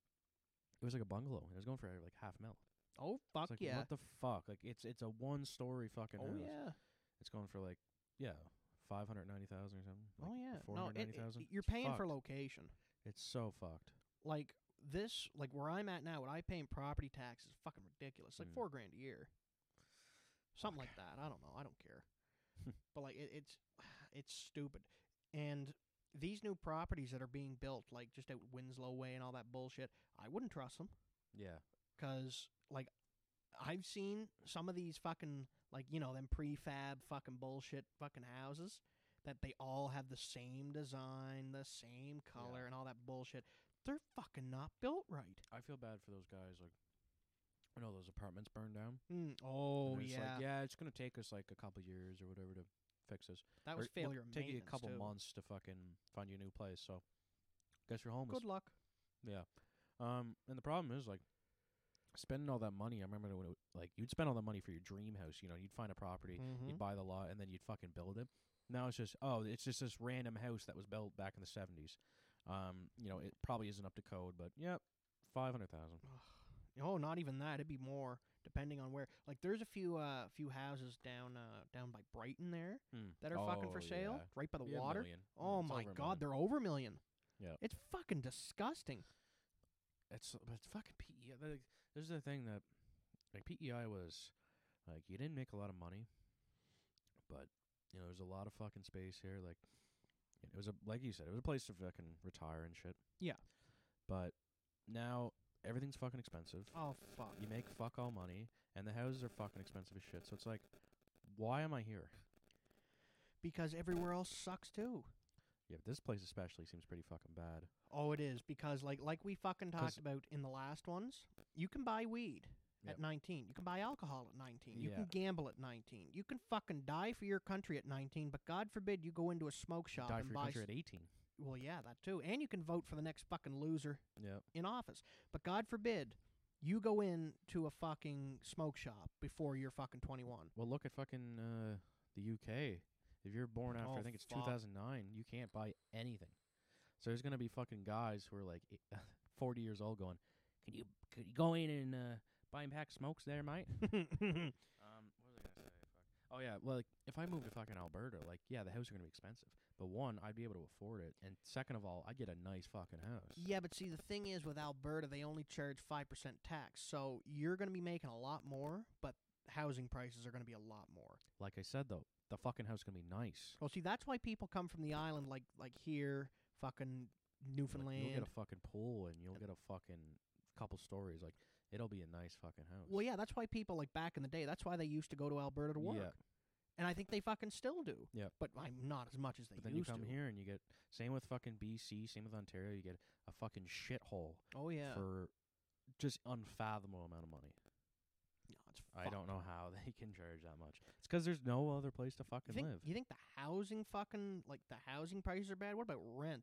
it was like a bungalow. And it was going for like half a mil. Oh fuck It's like, yeah. what the fuck? Like it's it's a one story fucking Oh house. yeah. It's going for like yeah, five hundred ninety thousand or something. Oh like yeah. four No, hundred it, ninety it, thousand. you're paying for location. It's so fucked. Like this, like where I'm at now, what I pay in property tax is fucking ridiculous. Like Mm. four grand a year, something Fuck. like that. I don't know. I don't care. But like it, it's it's stupid. And these new properties that are being built, like just out Winslow Way and all that bullshit, I wouldn't trust them. Yeah. 'Cause like I've seen some of these fucking like you know them prefab fucking bullshit fucking houses that they all have the same design, the same color, Yeah. and all that bullshit. They're fucking not built right. I feel bad for those guys. Like, I know those apartments burned down. Mm. Oh and it's yeah, Like, yeah, it's gonna take us like a couple years or whatever to fix this. that Or was it'll failure of Take you a maintenance, couple too. months to fucking find you a new place. So, guess you're homeless. Good luck. Yeah. Um, and the problem is like spending all that money. I remember when it, like you'd spend all that money for your dream house. You know, you'd find a property, Mhm. you'd buy the lot, and then you'd fucking build it. Now it's just oh, it's just this random house that was built back in the seventies. Um, you know, it probably isn't up to code, but yep, five hundred thousand. Oh, not even that. It'd be more depending on where. Like, there's a few uh few houses down uh down by Brighton there Hmm. that are fucking for Oh, sale, yeah. right by the Be a water. million. Yeah, Oh it's my over a god, million. they're over a million. Yeah. It's fucking disgusting. It's but it's fucking P E I. Like, this is the thing that like P E I was like you didn't make a lot of money, but you know there's a lot of fucking space here. Like it was a like you said, it was a place to fucking retire and shit. Yeah. But now everything's fucking expensive. Oh fuck. You make fuck all money, and the houses are fucking expensive as shit. So it's like, why am I here? Because everywhere else sucks too. Yeah, but this place especially seems pretty fucking bad. Oh, it is because like like we fucking 'Cause- talked about in the last ones, you can buy weed Yep. at nineteen. You can buy alcohol at nineteen. You Yeah. can gamble at nineteen. You can fucking die for your country at nineteen, but God forbid you go into a smoke shop Die and for your buy country s- at eighteen. well, yeah, that too. And you can vote for the next fucking loser Yeah. in office. But God forbid you go into a fucking smoke shop before you're fucking twenty-one. Well, look at fucking uh, the U K. If you're born after, Oh, I think it's fuck. two thousand nine, you can't buy anything. So there's gonna be fucking guys who are like i- forty years old going, "Can you could you go in and uh, buy 'em pack of smokes there, mate?" Um, what was I gonna say? Fuck. Oh yeah, well, like if I moved to fucking Alberta, like yeah, the houses are gonna be expensive, but one, I'd be able to afford it, and second of all, I'd get a nice fucking house. Yeah, but see, the thing is with Alberta, they only charge five percent tax. So you're going to be making a lot more, but housing prices are going to be a lot more. Like I said though, the fucking house is gonna be nice. Well, see, that's why people come from the island, like like here, fucking Like, Newfoundland. you'll get a fucking pool, and you'll get a fucking couple stories. Like it'll be a nice fucking house. well, yeah, that's why people, like back in the day, that's why they used to go to Alberta to work. Yeah. And I think they fucking still do. Yeah. But I'm not as much as they But then you used come to. here and you get same with fucking B C, same with Ontario. You get a fucking shithole Oh, yeah. for just unfathomable amount of money. No, it's I fucked. don't know how they can charge that much. It's 'cause there's no other place to You fucking think, live. you think the housing fucking, like, the housing prices are bad? What about rent?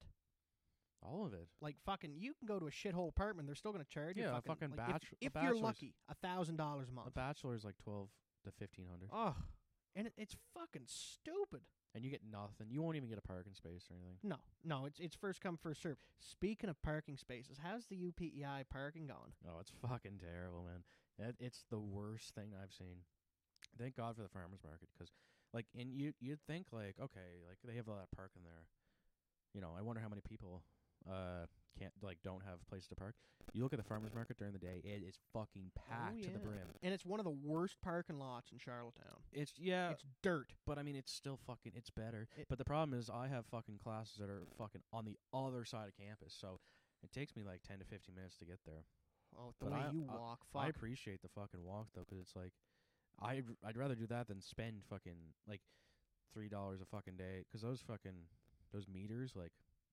All of it. Like, fucking, you can go to a shithole apartment, they're still going to charge you Yeah, a fucking, fucking like, bach- if, a if you're bachelor's- lucky, a thousand dollars a A month. bachelor is like twelve to fifteen hundred, Oh, and it, it's fucking stupid. and you get nothing. You won't even get a parking space or anything. No, no, it's it's first come first serve. Speaking of parking spaces, how's the U P E I parking going? Oh, it's fucking terrible, man. It, it's the worst thing I've seen. Thank God for the farmers market, 'cause like, and you you'd think like, okay, like they have all that parking there. You know, I wonder how many people uh can't like don't have a place to park. You look at the farmers market during the day; it is fucking packed to the Oh, yeah. brim. And it's one of the worst parking lots in Charlottetown. It's yeah, It's dirt. but I mean, it's still fucking. It's better. It- but the problem is, I have fucking classes that are fucking on the other side of campus, so it takes me like ten to fifteen minutes to get there. Oh, the But way I- you I- walk, I fuck. appreciate the fucking walk though, 'cause it's like, I'd I'd rather do that than spend fucking like three dollars a fucking day, 'cause those fucking those meters like.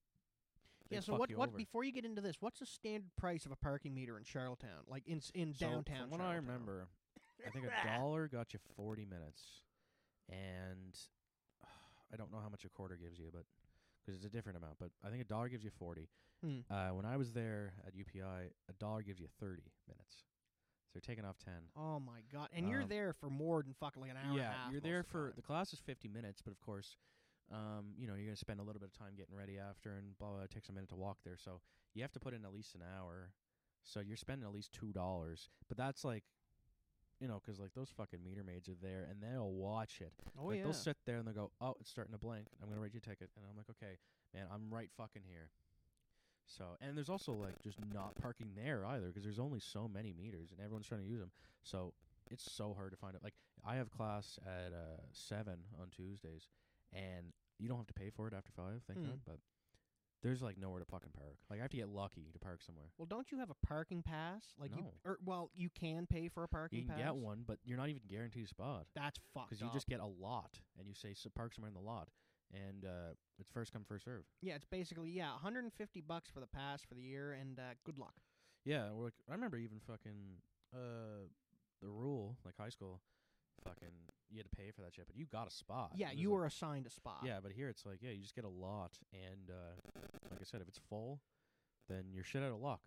they Yeah. So fuck what? you What? over. Before you get into this, what's the standard price of a parking meter in Charlottetown? Like in s- in So, downtown. From what I Charlottetown? remember, I think a dollar got you forty minutes, and I don't know how much a quarter gives you, but because it's a different amount. But I think a dollar gives you forty. Hmm. Uh, when I was there at U P I, a dollar gives you thirty minutes. So you're taking off ten. Oh my god! And you're Um, there for more than fucking like an hour yeah, and a half. you're most there of the for time. the class is fifty minutes, but of course, um, you know, you're gonna spend a little bit of time getting ready after, and blah, blah, it takes a minute to walk there. So you have to put in at least an hour. So you're spending at least two dollars. But that's like, you know, 'cause like those fucking meter maids are there, and they'll watch it. Oh like yeah. they'll sit there and they'll go, "Oh, it's starting to blink. I'm gonna write you a ticket." And I'm like, "Okay, man, I'm right fucking here." So, and there's also like just not parking there either, 'cause there's only so many meters, and everyone's trying to use them. So it's so hard to find it. Like I have class at uh seven on Tuesdays, and you don't have to pay for it after five, thank Hmm. God. But there's like nowhere to fucking park. Like I have to get lucky to park somewhere. Well, don't you have a parking pass? Like you, No. or well, you can pay for a parking You can pass. get one, but you're not even guaranteed a spot. That's fucked Because you up. just get a lot, and you say so park somewhere in the lot, and uh, it's first come first serve. Yeah, it's basically yeah, one hundred fifty bucks for the pass for the year, and uh, good luck. Yeah, we're like, I remember even fucking uh, the rule like high school, fucking you had to pay for that shit, but you got a spot. Yeah, It was you like- were assigned a spot. Yeah, but here it's like yeah, you just get a lot, and uh, like I said, if it's full, then you're shit out of luck.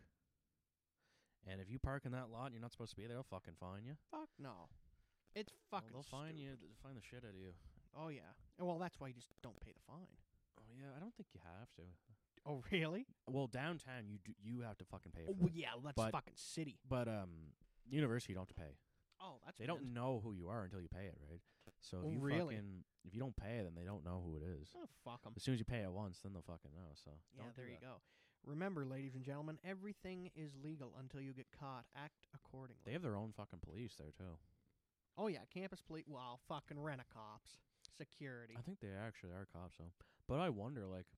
And if you park in that lot, and you're not supposed to be there. They'll fucking fine you. Fuck no. It's Well, fucking. they'll fine you, stupid. th- fine the shit out of you. Oh yeah. Well, that's why you just don't pay the fine. Oh yeah, I don't think you have to. Oh really? Well, downtown you do, you have to fucking pay. Oh For well, it. yeah, well, that's But- fucking city. But um, university you don't have to pay. Oh, that's They mint. don't know who you are until you pay it, right? So if Oh, you really? fucking if you don't pay, then they don't know who it is. Oh fuck 'em. As soon as you pay it once, then they'll fucking know. So Yeah, don't do there you that. go. Remember, ladies and gentlemen, everything is legal until you get caught. Act accordingly. They have their own fucking police there too. Oh yeah, campus police. Well, fucking rent a cops, security. I think they actually are cops though. But I wonder, like,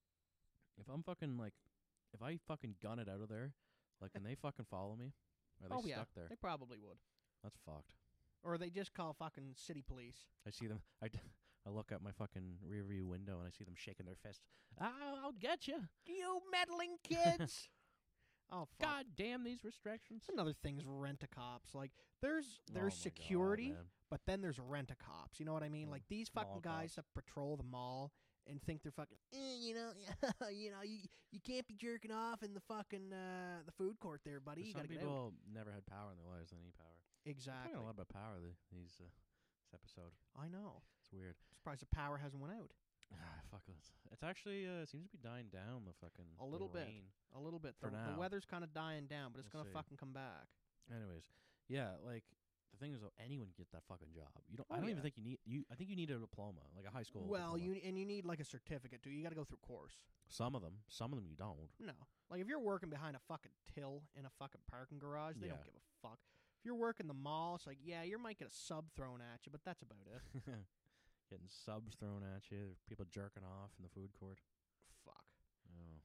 if I'm fucking like, if I fucking gun it out of there, like, can they fucking follow me? Are they oh stuck yeah, there? they probably would. That's fucked. Or they just call fucking city police. I see them. I, d- I look out my fucking rear view window and I see them shaking their fist. I'll, I'll get you. You meddling kids! Oh fuck. God damn these restrictions. That's another thing's rent a cops. Like there's Oh there's my God, security, man. but then there's rent a cops. You know what I mean? Mm, Like these mall fucking guys cops. that patrol the mall and think they're fucking, eh, you know, you know, you you can't be jerking off in the fucking uh, the food court there, buddy. But You some gotta get out. people never had power in their lives. They need power. We're Exactly. talking a lot about power th- these uh, this episode. I know. It's weird. Surprised the power hasn't went out. Ah, fuck this. It's actually uh, seems to be dying down. The fucking A the little bit. rain. A little bit. For the, now. the weather's kind of dying down, but it's We'll gonna see. fucking come back. Anyways, yeah, like the thing is though, anyone can get that fucking job. You don't. Oh, I don't yeah. even think you need. You. I think you need a diploma, like a high school. Well, diploma. you and you need like a certificate too. You got to go through course. Some of them. Some of them you don't. No, like if you're working behind a fucking till in a fucking parking garage, they Yeah. don't give a fuck. If you're working the mall, it's like yeah, you might get a sub thrown at you, but that's about it. Getting subs thrown at you. People jerking off in the food court. Fuck. Oh,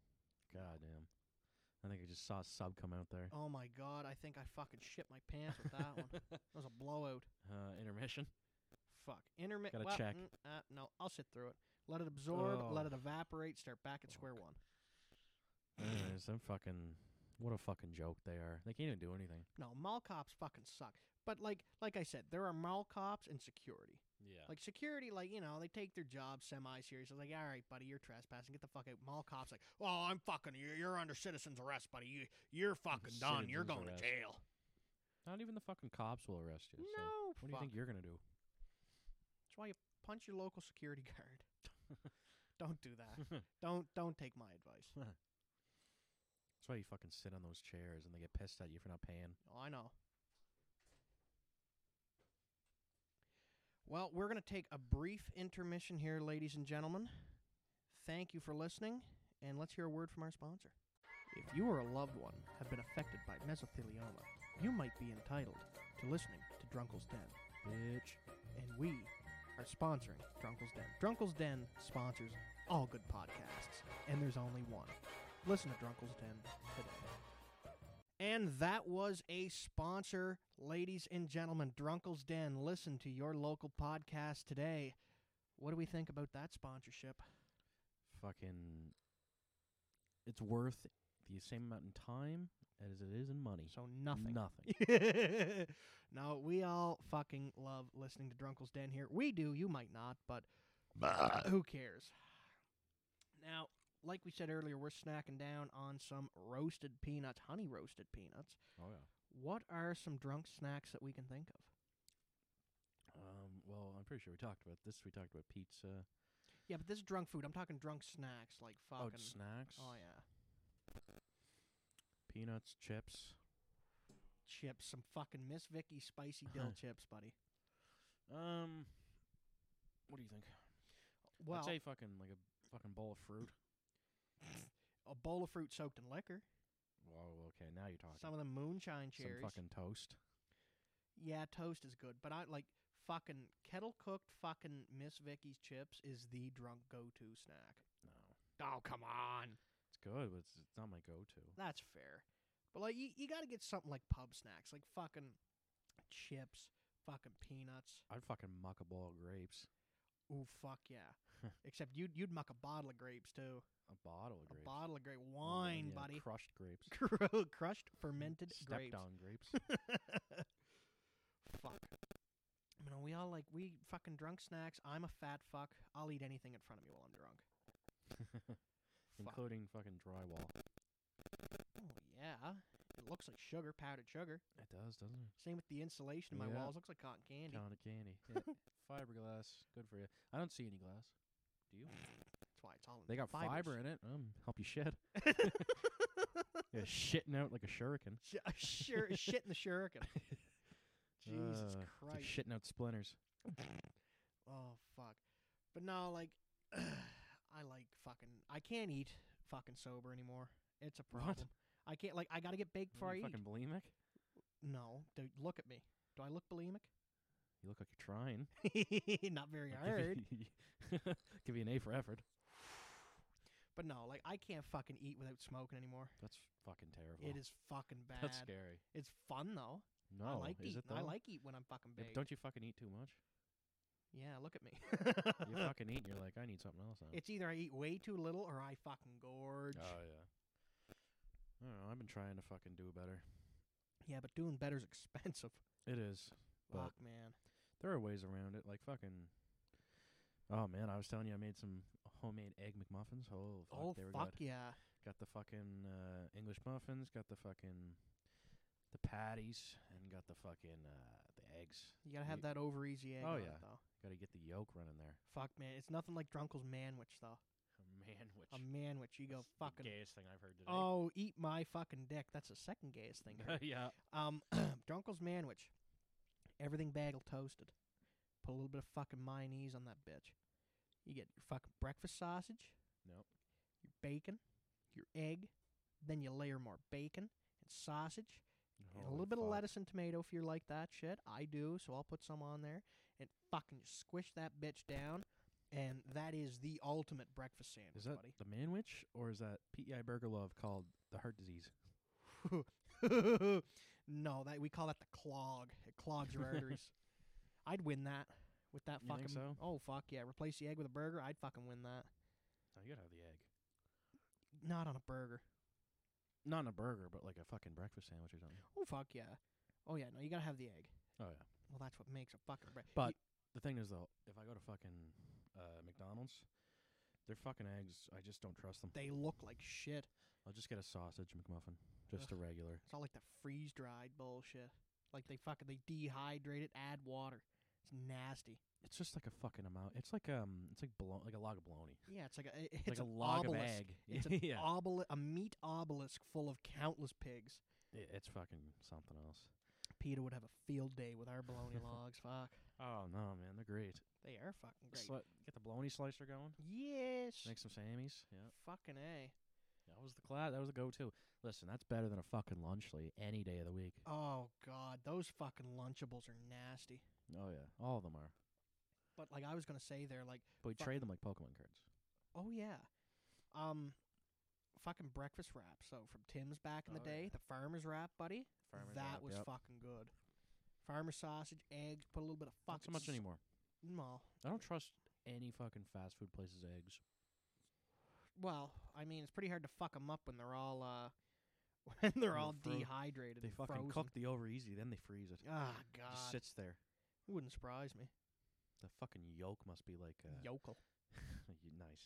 god damn. I think I just saw a sub come out there. Oh my god, I think I fucking shit my pants with that one. That was a blowout. Uh, intermission. Fuck. Intermittent. Gotta well, check. mm, uh, no, I'll sit through it. Let it absorb. Oh. Let it evaporate. Start back at square one. Anyways, them fucking. What a fucking joke they are. They can't even do anything. No, mall cops fucking suck. But like, like I said, there are mall cops and security. Yeah. Like security, like you know, they take their job semi-serious. Like, all right, buddy, you're trespassing. Get the fuck out. Mall cops, like, well, I'm fucking. You're, you're under citizen's arrest, buddy. You, you're fucking done. You're Citizen's going arrest. to jail. Not even the fucking cops will arrest you. So No, what do you fuck. think you're gonna do? That's why you punch your local security guard. Don't do that. don't don't take my advice. That's why you fucking sit on those chairs and they get pissed at you for not paying. Oh, I know. Well, we're going to take a brief intermission here, ladies and gentlemen. Thank you for listening, and let's hear a word from our sponsor. If you or a loved one have been affected by mesothelioma, you might be entitled to listening to Drunkle's Den. Bitch. And we are sponsoring Drunkle's Den. Drunkle's Den sponsors all good podcasts, and there's only one. Listen to Drunkle's Den today. And that was a sponsor, ladies and gentlemen. Drunkle's Den. Listen to your local podcast today. What do we think about that sponsorship? Fucking. It's worth the same amount in time as it is in money. So nothing. Nothing. No, we all fucking love listening to Drunkle's Den here. We do. You might not, but who cares? Now, like we said earlier, we're snacking down on some roasted peanuts, honey roasted peanuts. Oh yeah. What are some drunk snacks that we can think of? Um. Well, I'm pretty sure we talked about this. We talked about pizza. Yeah, but this is drunk food. I'm talking drunk snacks, like Oh, fucking. snacks. Oh yeah, Peanuts, chips. chips, some fucking Miss Vicky spicy dill chips, buddy. Um. What do you think? Well, I'd say fucking like a fucking bowl of fruit. a bowl of fruit soaked in liquor. Whoa. Okay. Now you're talking. Some of them moonshine cherries. Some fucking toast. Yeah, toast is good, but I like fucking kettle cooked fucking Miss Vicky's chips is the drunk go to snack. No. Oh come on, It's good, but it's, it's not my go-to. that's fair. But like you, you got to get something like pub snacks, like fucking chips, fucking peanuts. I'd fucking muck a bowl of grapes. Ooh, fuck yeah. Except you'd you'd muck a bottle of grapes too. A bottle of A grapes. bottle of grape Oh, wine, yeah, buddy. Crushed grapes. Crushed fermented Stepped grapes. on grapes. Fuck. You know, we all like we fucking drunk snacks. I'm a fat fuck. I'll eat anything in front of me while I'm drunk. Fuck. Including fucking drywall. Oh yeah. It looks like sugar, powdered sugar. It does, doesn't it? Same with the insulation in my Yeah. walls. Looks like cotton candy. Pound of candy. Yeah. Fiberglass. Good for you. I don't see any glass. Do you? That's why it's all in They got fibers. fiber in it. Um, help you shit. Yeah, shitting out like a shuriken. Sh- sure, shit in the shuriken. Jesus Uh, it's like Christ. shitting out splinters. Oh fuck. But no, like I like fucking I can't eat fucking sober anymore. It's a What? problem. I can't like I gotta get baked before What, I you eat. fucking bulimic? No, dude, look at me. Do I look bulimic? You look like you're trying. Not very I'll give hard. you- Give you an A for effort. But no, like I can't fucking eat without smoking anymore. That's fucking terrible. It is fucking bad. That's scary. It's fun though. No, I like is eat. it though? I like eat when I'm fucking Yeah, but baked. don't you fucking eat too much? Yeah, look at me. You fucking eat and you're like, I need something else now. It's either I eat way too little or I fucking gorge. Oh, yeah. I don't know. I've been trying to fucking do better. Yeah, but doing better's expensive. It is. But Fuck, man. there are ways around it. Like fucking... Oh, man. I was telling you I made some homemade egg McMuffins. Oh, fuck. Oh, they were fuck good. yeah. Got the fucking uh, English muffins. Got the fucking... The patties. And got the fucking... Uh, the eggs. You gotta have Ye- that over easy egg Oh, on yeah. it, though. Got to get the yolk running there. Fuck, man. It's nothing like Drunkle's manwich, though. A manwich. A manwich. You go That's the fucking... gayest thing I've heard today. Oh, eat my fucking dick. That's the second gayest thing. I heard. Yeah. um, Drunkle's manwich. Everything bagel toasted. Put a little bit of fucking mayonnaise on that bitch. You get your fucking breakfast sausage, Nope. your bacon, your egg, then you layer more bacon and sausage, and a Holy little bit of fuck. lettuce and tomato if you're like that shit. I do, so I'll put some on there and fucking squish that bitch down. And that is the ultimate breakfast sandwich, Is that buddy. the manwich or is that P E I Burger Love called the heart disease? No, that we call that the clog. It clogs your arteries. I'd win that with that You think fucking. so? Oh fuck yeah! Replace the egg with a burger. I'd fucking win that. Oh, you gotta have the egg. Not on a burger. Not in a burger, but like a fucking breakfast sandwich or something. Oh fuck yeah! Oh yeah, no, you gotta have the egg. Oh yeah. Well, that's what makes a fucking bread. But the thing is though, if I go to fucking uh, McDonald's, their fucking eggs, I just don't trust them. they look like shit. I'll just get a sausage McMuffin, just a regular. It's all like the freeze dried bullshit. Like they fucking they dehydrate it, add water. It's nasty. It's just like a fucking amount. It's like um, it's like bolo- like a log of bologna. Yeah, it's like a it- It's it's like a an log obelisk. of egg. It's an yeah. obeli- a meat obelisk full of countless pigs. I- It's fucking something else. Peter would have a field day with our bologna logs. Fuck, Oh no, man, they're great. they are fucking great. Sli- get the bologna slicer going. Yes. Make some Sammys. Yeah. Fucking A. That was the class. That was the go-to. Listen, that's better than a fucking lunch late any day of the week. Oh, God. Those fucking Lunchables are nasty. Oh yeah, all of them are. But, like, I was going to say they're like, But we Fuck. trade them like Pokemon cards. oh, yeah. Um, fucking breakfast wrap. So, from Tim's back in the Oh, day, yeah. the farmer's wrap, buddy, Farmer's that wrap, was yep. fucking good. Farmer sausage, eggs, put a little bit of Not fucking... so much s- anymore. No. I don't trust any fucking fast food places' eggs. Well, I mean, it's pretty hard to fuck 'em up when they're all, uh, when they're They're all fro- dehydrated They and fucking frozen. cook the over easy, then they freeze it. Ah, It God. just sits there. Wouldn't surprise me. The fucking yolk must be like uh, Yokel. y- nice.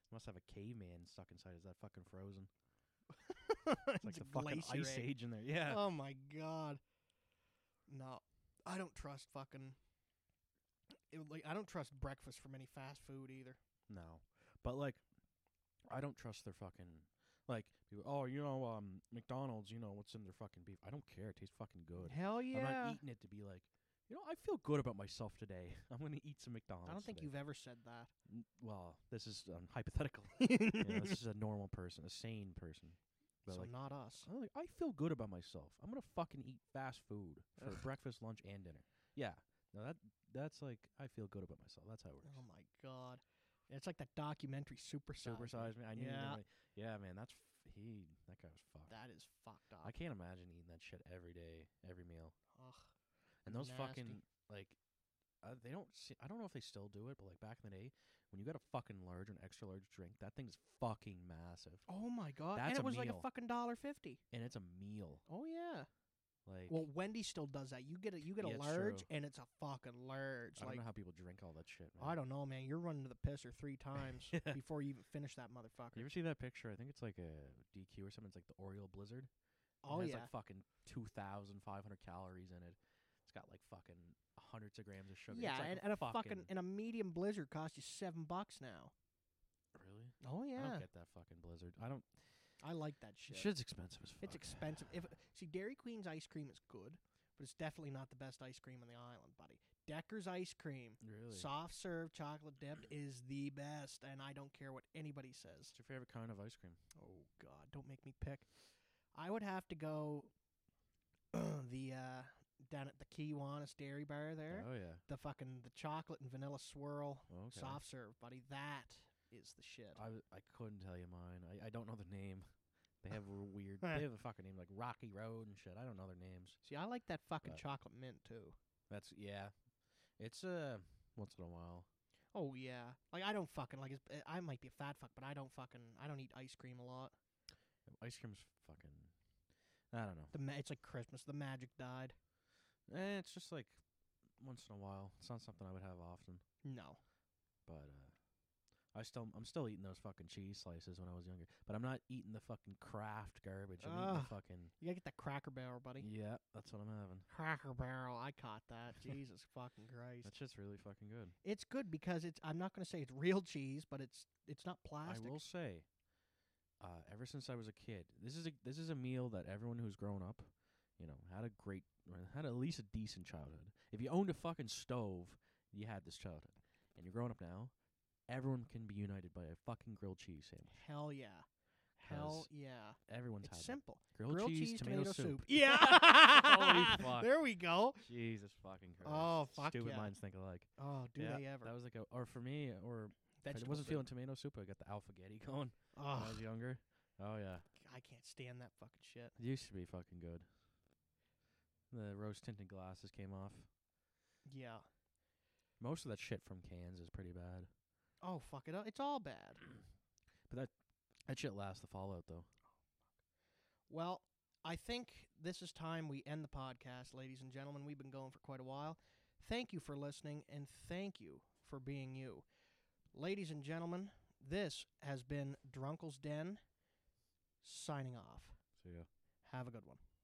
Must have a caveman stuck inside. Is that fucking frozen? It's like It's the a fucking glacier ice egg. age in there. Yeah. Oh my god. No, I don't trust fucking. It, like I don't trust breakfast from any fast food either. No, but like, I don't trust their fucking like. People, oh, you know, um, McDonald's. You know what's in their fucking beef? I don't care. It tastes fucking good. Hell I'm yeah. not eating it to be like, you know, I feel good about myself today. I'm gonna eat some McDonald's. I don't think today. you've ever said that. N- Well, this is um, hypothetical. You know, this is a normal person, a sane person. But So like, not us. I'm like, I feel good about myself. I'm gonna fucking eat fast food for Ugh. breakfast, lunch, and dinner. Yeah, no, that that's like I feel good about myself. That's how it works. Oh my god. It's like that documentary Super Super size me. I knew. you were Yeah. gonna- Yeah, man. That's f- he. That guy was fucked. That is fucked up. I can't imagine eating that shit every day, every meal. Ugh. And those Nasty. fucking like, uh, they don't. See, I don't know if they still do it, but like back in the day, when you got a fucking large or an extra large drink, that thing's fucking massive, Oh my god. That's and a it was like meal. a fucking dollar fifty. and it's a meal. Oh yeah. Like, Well, Wendy still does that. You get a you get Yeah, a it's large, true. and it's a fucking large. I don't Like know how people drink all that shit. Man. I don't know, man. You're running to the pisser three times Yeah. before you even finish that motherfucker. You ever see that picture? I think it's like a D Q or something. It's like the Oreo Blizzard. Oh it has yeah. like fucking two thousand five hundred calories in it. It's got like fucking hundreds of grams of sugar. yeah, it's like and, and a fucking and a medium blizzard costs you seven bucks now. really. Oh I yeah. don't get that fucking Blizzard. I don't. I like that shit. Shit's expensive as fuck. It's expensive. If see Dairy Queen's ice cream is good, but it's definitely not the best ice cream on the island, buddy. Decker's ice cream, Really. soft serve, chocolate dipped, is the best, and I don't care what anybody says. What's your favorite kind of ice cream? Oh God, don't make me pick. I would have to go the uh, down at the Kiwanis Dairy Bar there. Oh yeah. The fucking the chocolate and vanilla swirl Okay. soft serve, buddy. That is the shit. I, w- I couldn't tell you mine. I, I don't know the name. They have a weird. They have a fucking name like Rocky Road and shit. I don't know their names. See, I like that fucking But- chocolate mint too. That's yeah. It's uh once in a while. Oh yeah, like I don't fucking like. It's, I might be a fat fuck, but I don't fucking. I don't eat ice cream a lot. Ice cream's fucking. I don't know. The ma- it's like Christmas. The magic died. Eh, it's just like once in a while. It's not something I would have often. No. But uh, I still I'm still eating those fucking cheese slices when I was younger. But I'm not eating the fucking Kraft garbage. I'm eating Ugh. the fucking. You gotta get that Cracker Barrel, buddy. Yeah, that's what I'm having. Cracker Barrel. I caught that. Jesus fucking Christ. That shit's really fucking good. It's good because it's. I'm not gonna say it's real cheese, but it's. It's not plastic. I will say, uh, ever since I was a kid, this is a this is a meal that everyone who's grown up, you know, had a great, or had at least a decent childhood. If you owned a fucking stove, you had this childhood, and you're growing up now. Everyone can be united by a fucking grilled cheese sandwich. Hell yeah. Hell 'Cause yeah. Everyone's It's had that. simple. Grilled, cheese, tomato, soup. Yeah. Holy fuck. There we go. Jesus fucking Christ. Oh, fuck Stupid yeah. minds think alike. Oh, do yeah, they ever? That was like a, or for me, or if I Vegetable wasn't soup. feeling tomato soup, I got the alphagetti going Oh, when I was younger. Oh yeah, I can't stand that fucking shit. it used to be fucking good. The rose tinted glasses came off. Yeah. Most of that shit from cans is pretty bad. Oh, fuck it. It's all bad. That shit lasts the fallout though. Well, I think this is time we end the podcast, ladies and gentlemen. We've been going for quite a while. Thank you for listening, and thank you for being you. Ladies and gentlemen, this has been Drunkle's Den, signing off. So yeah. Have a good one.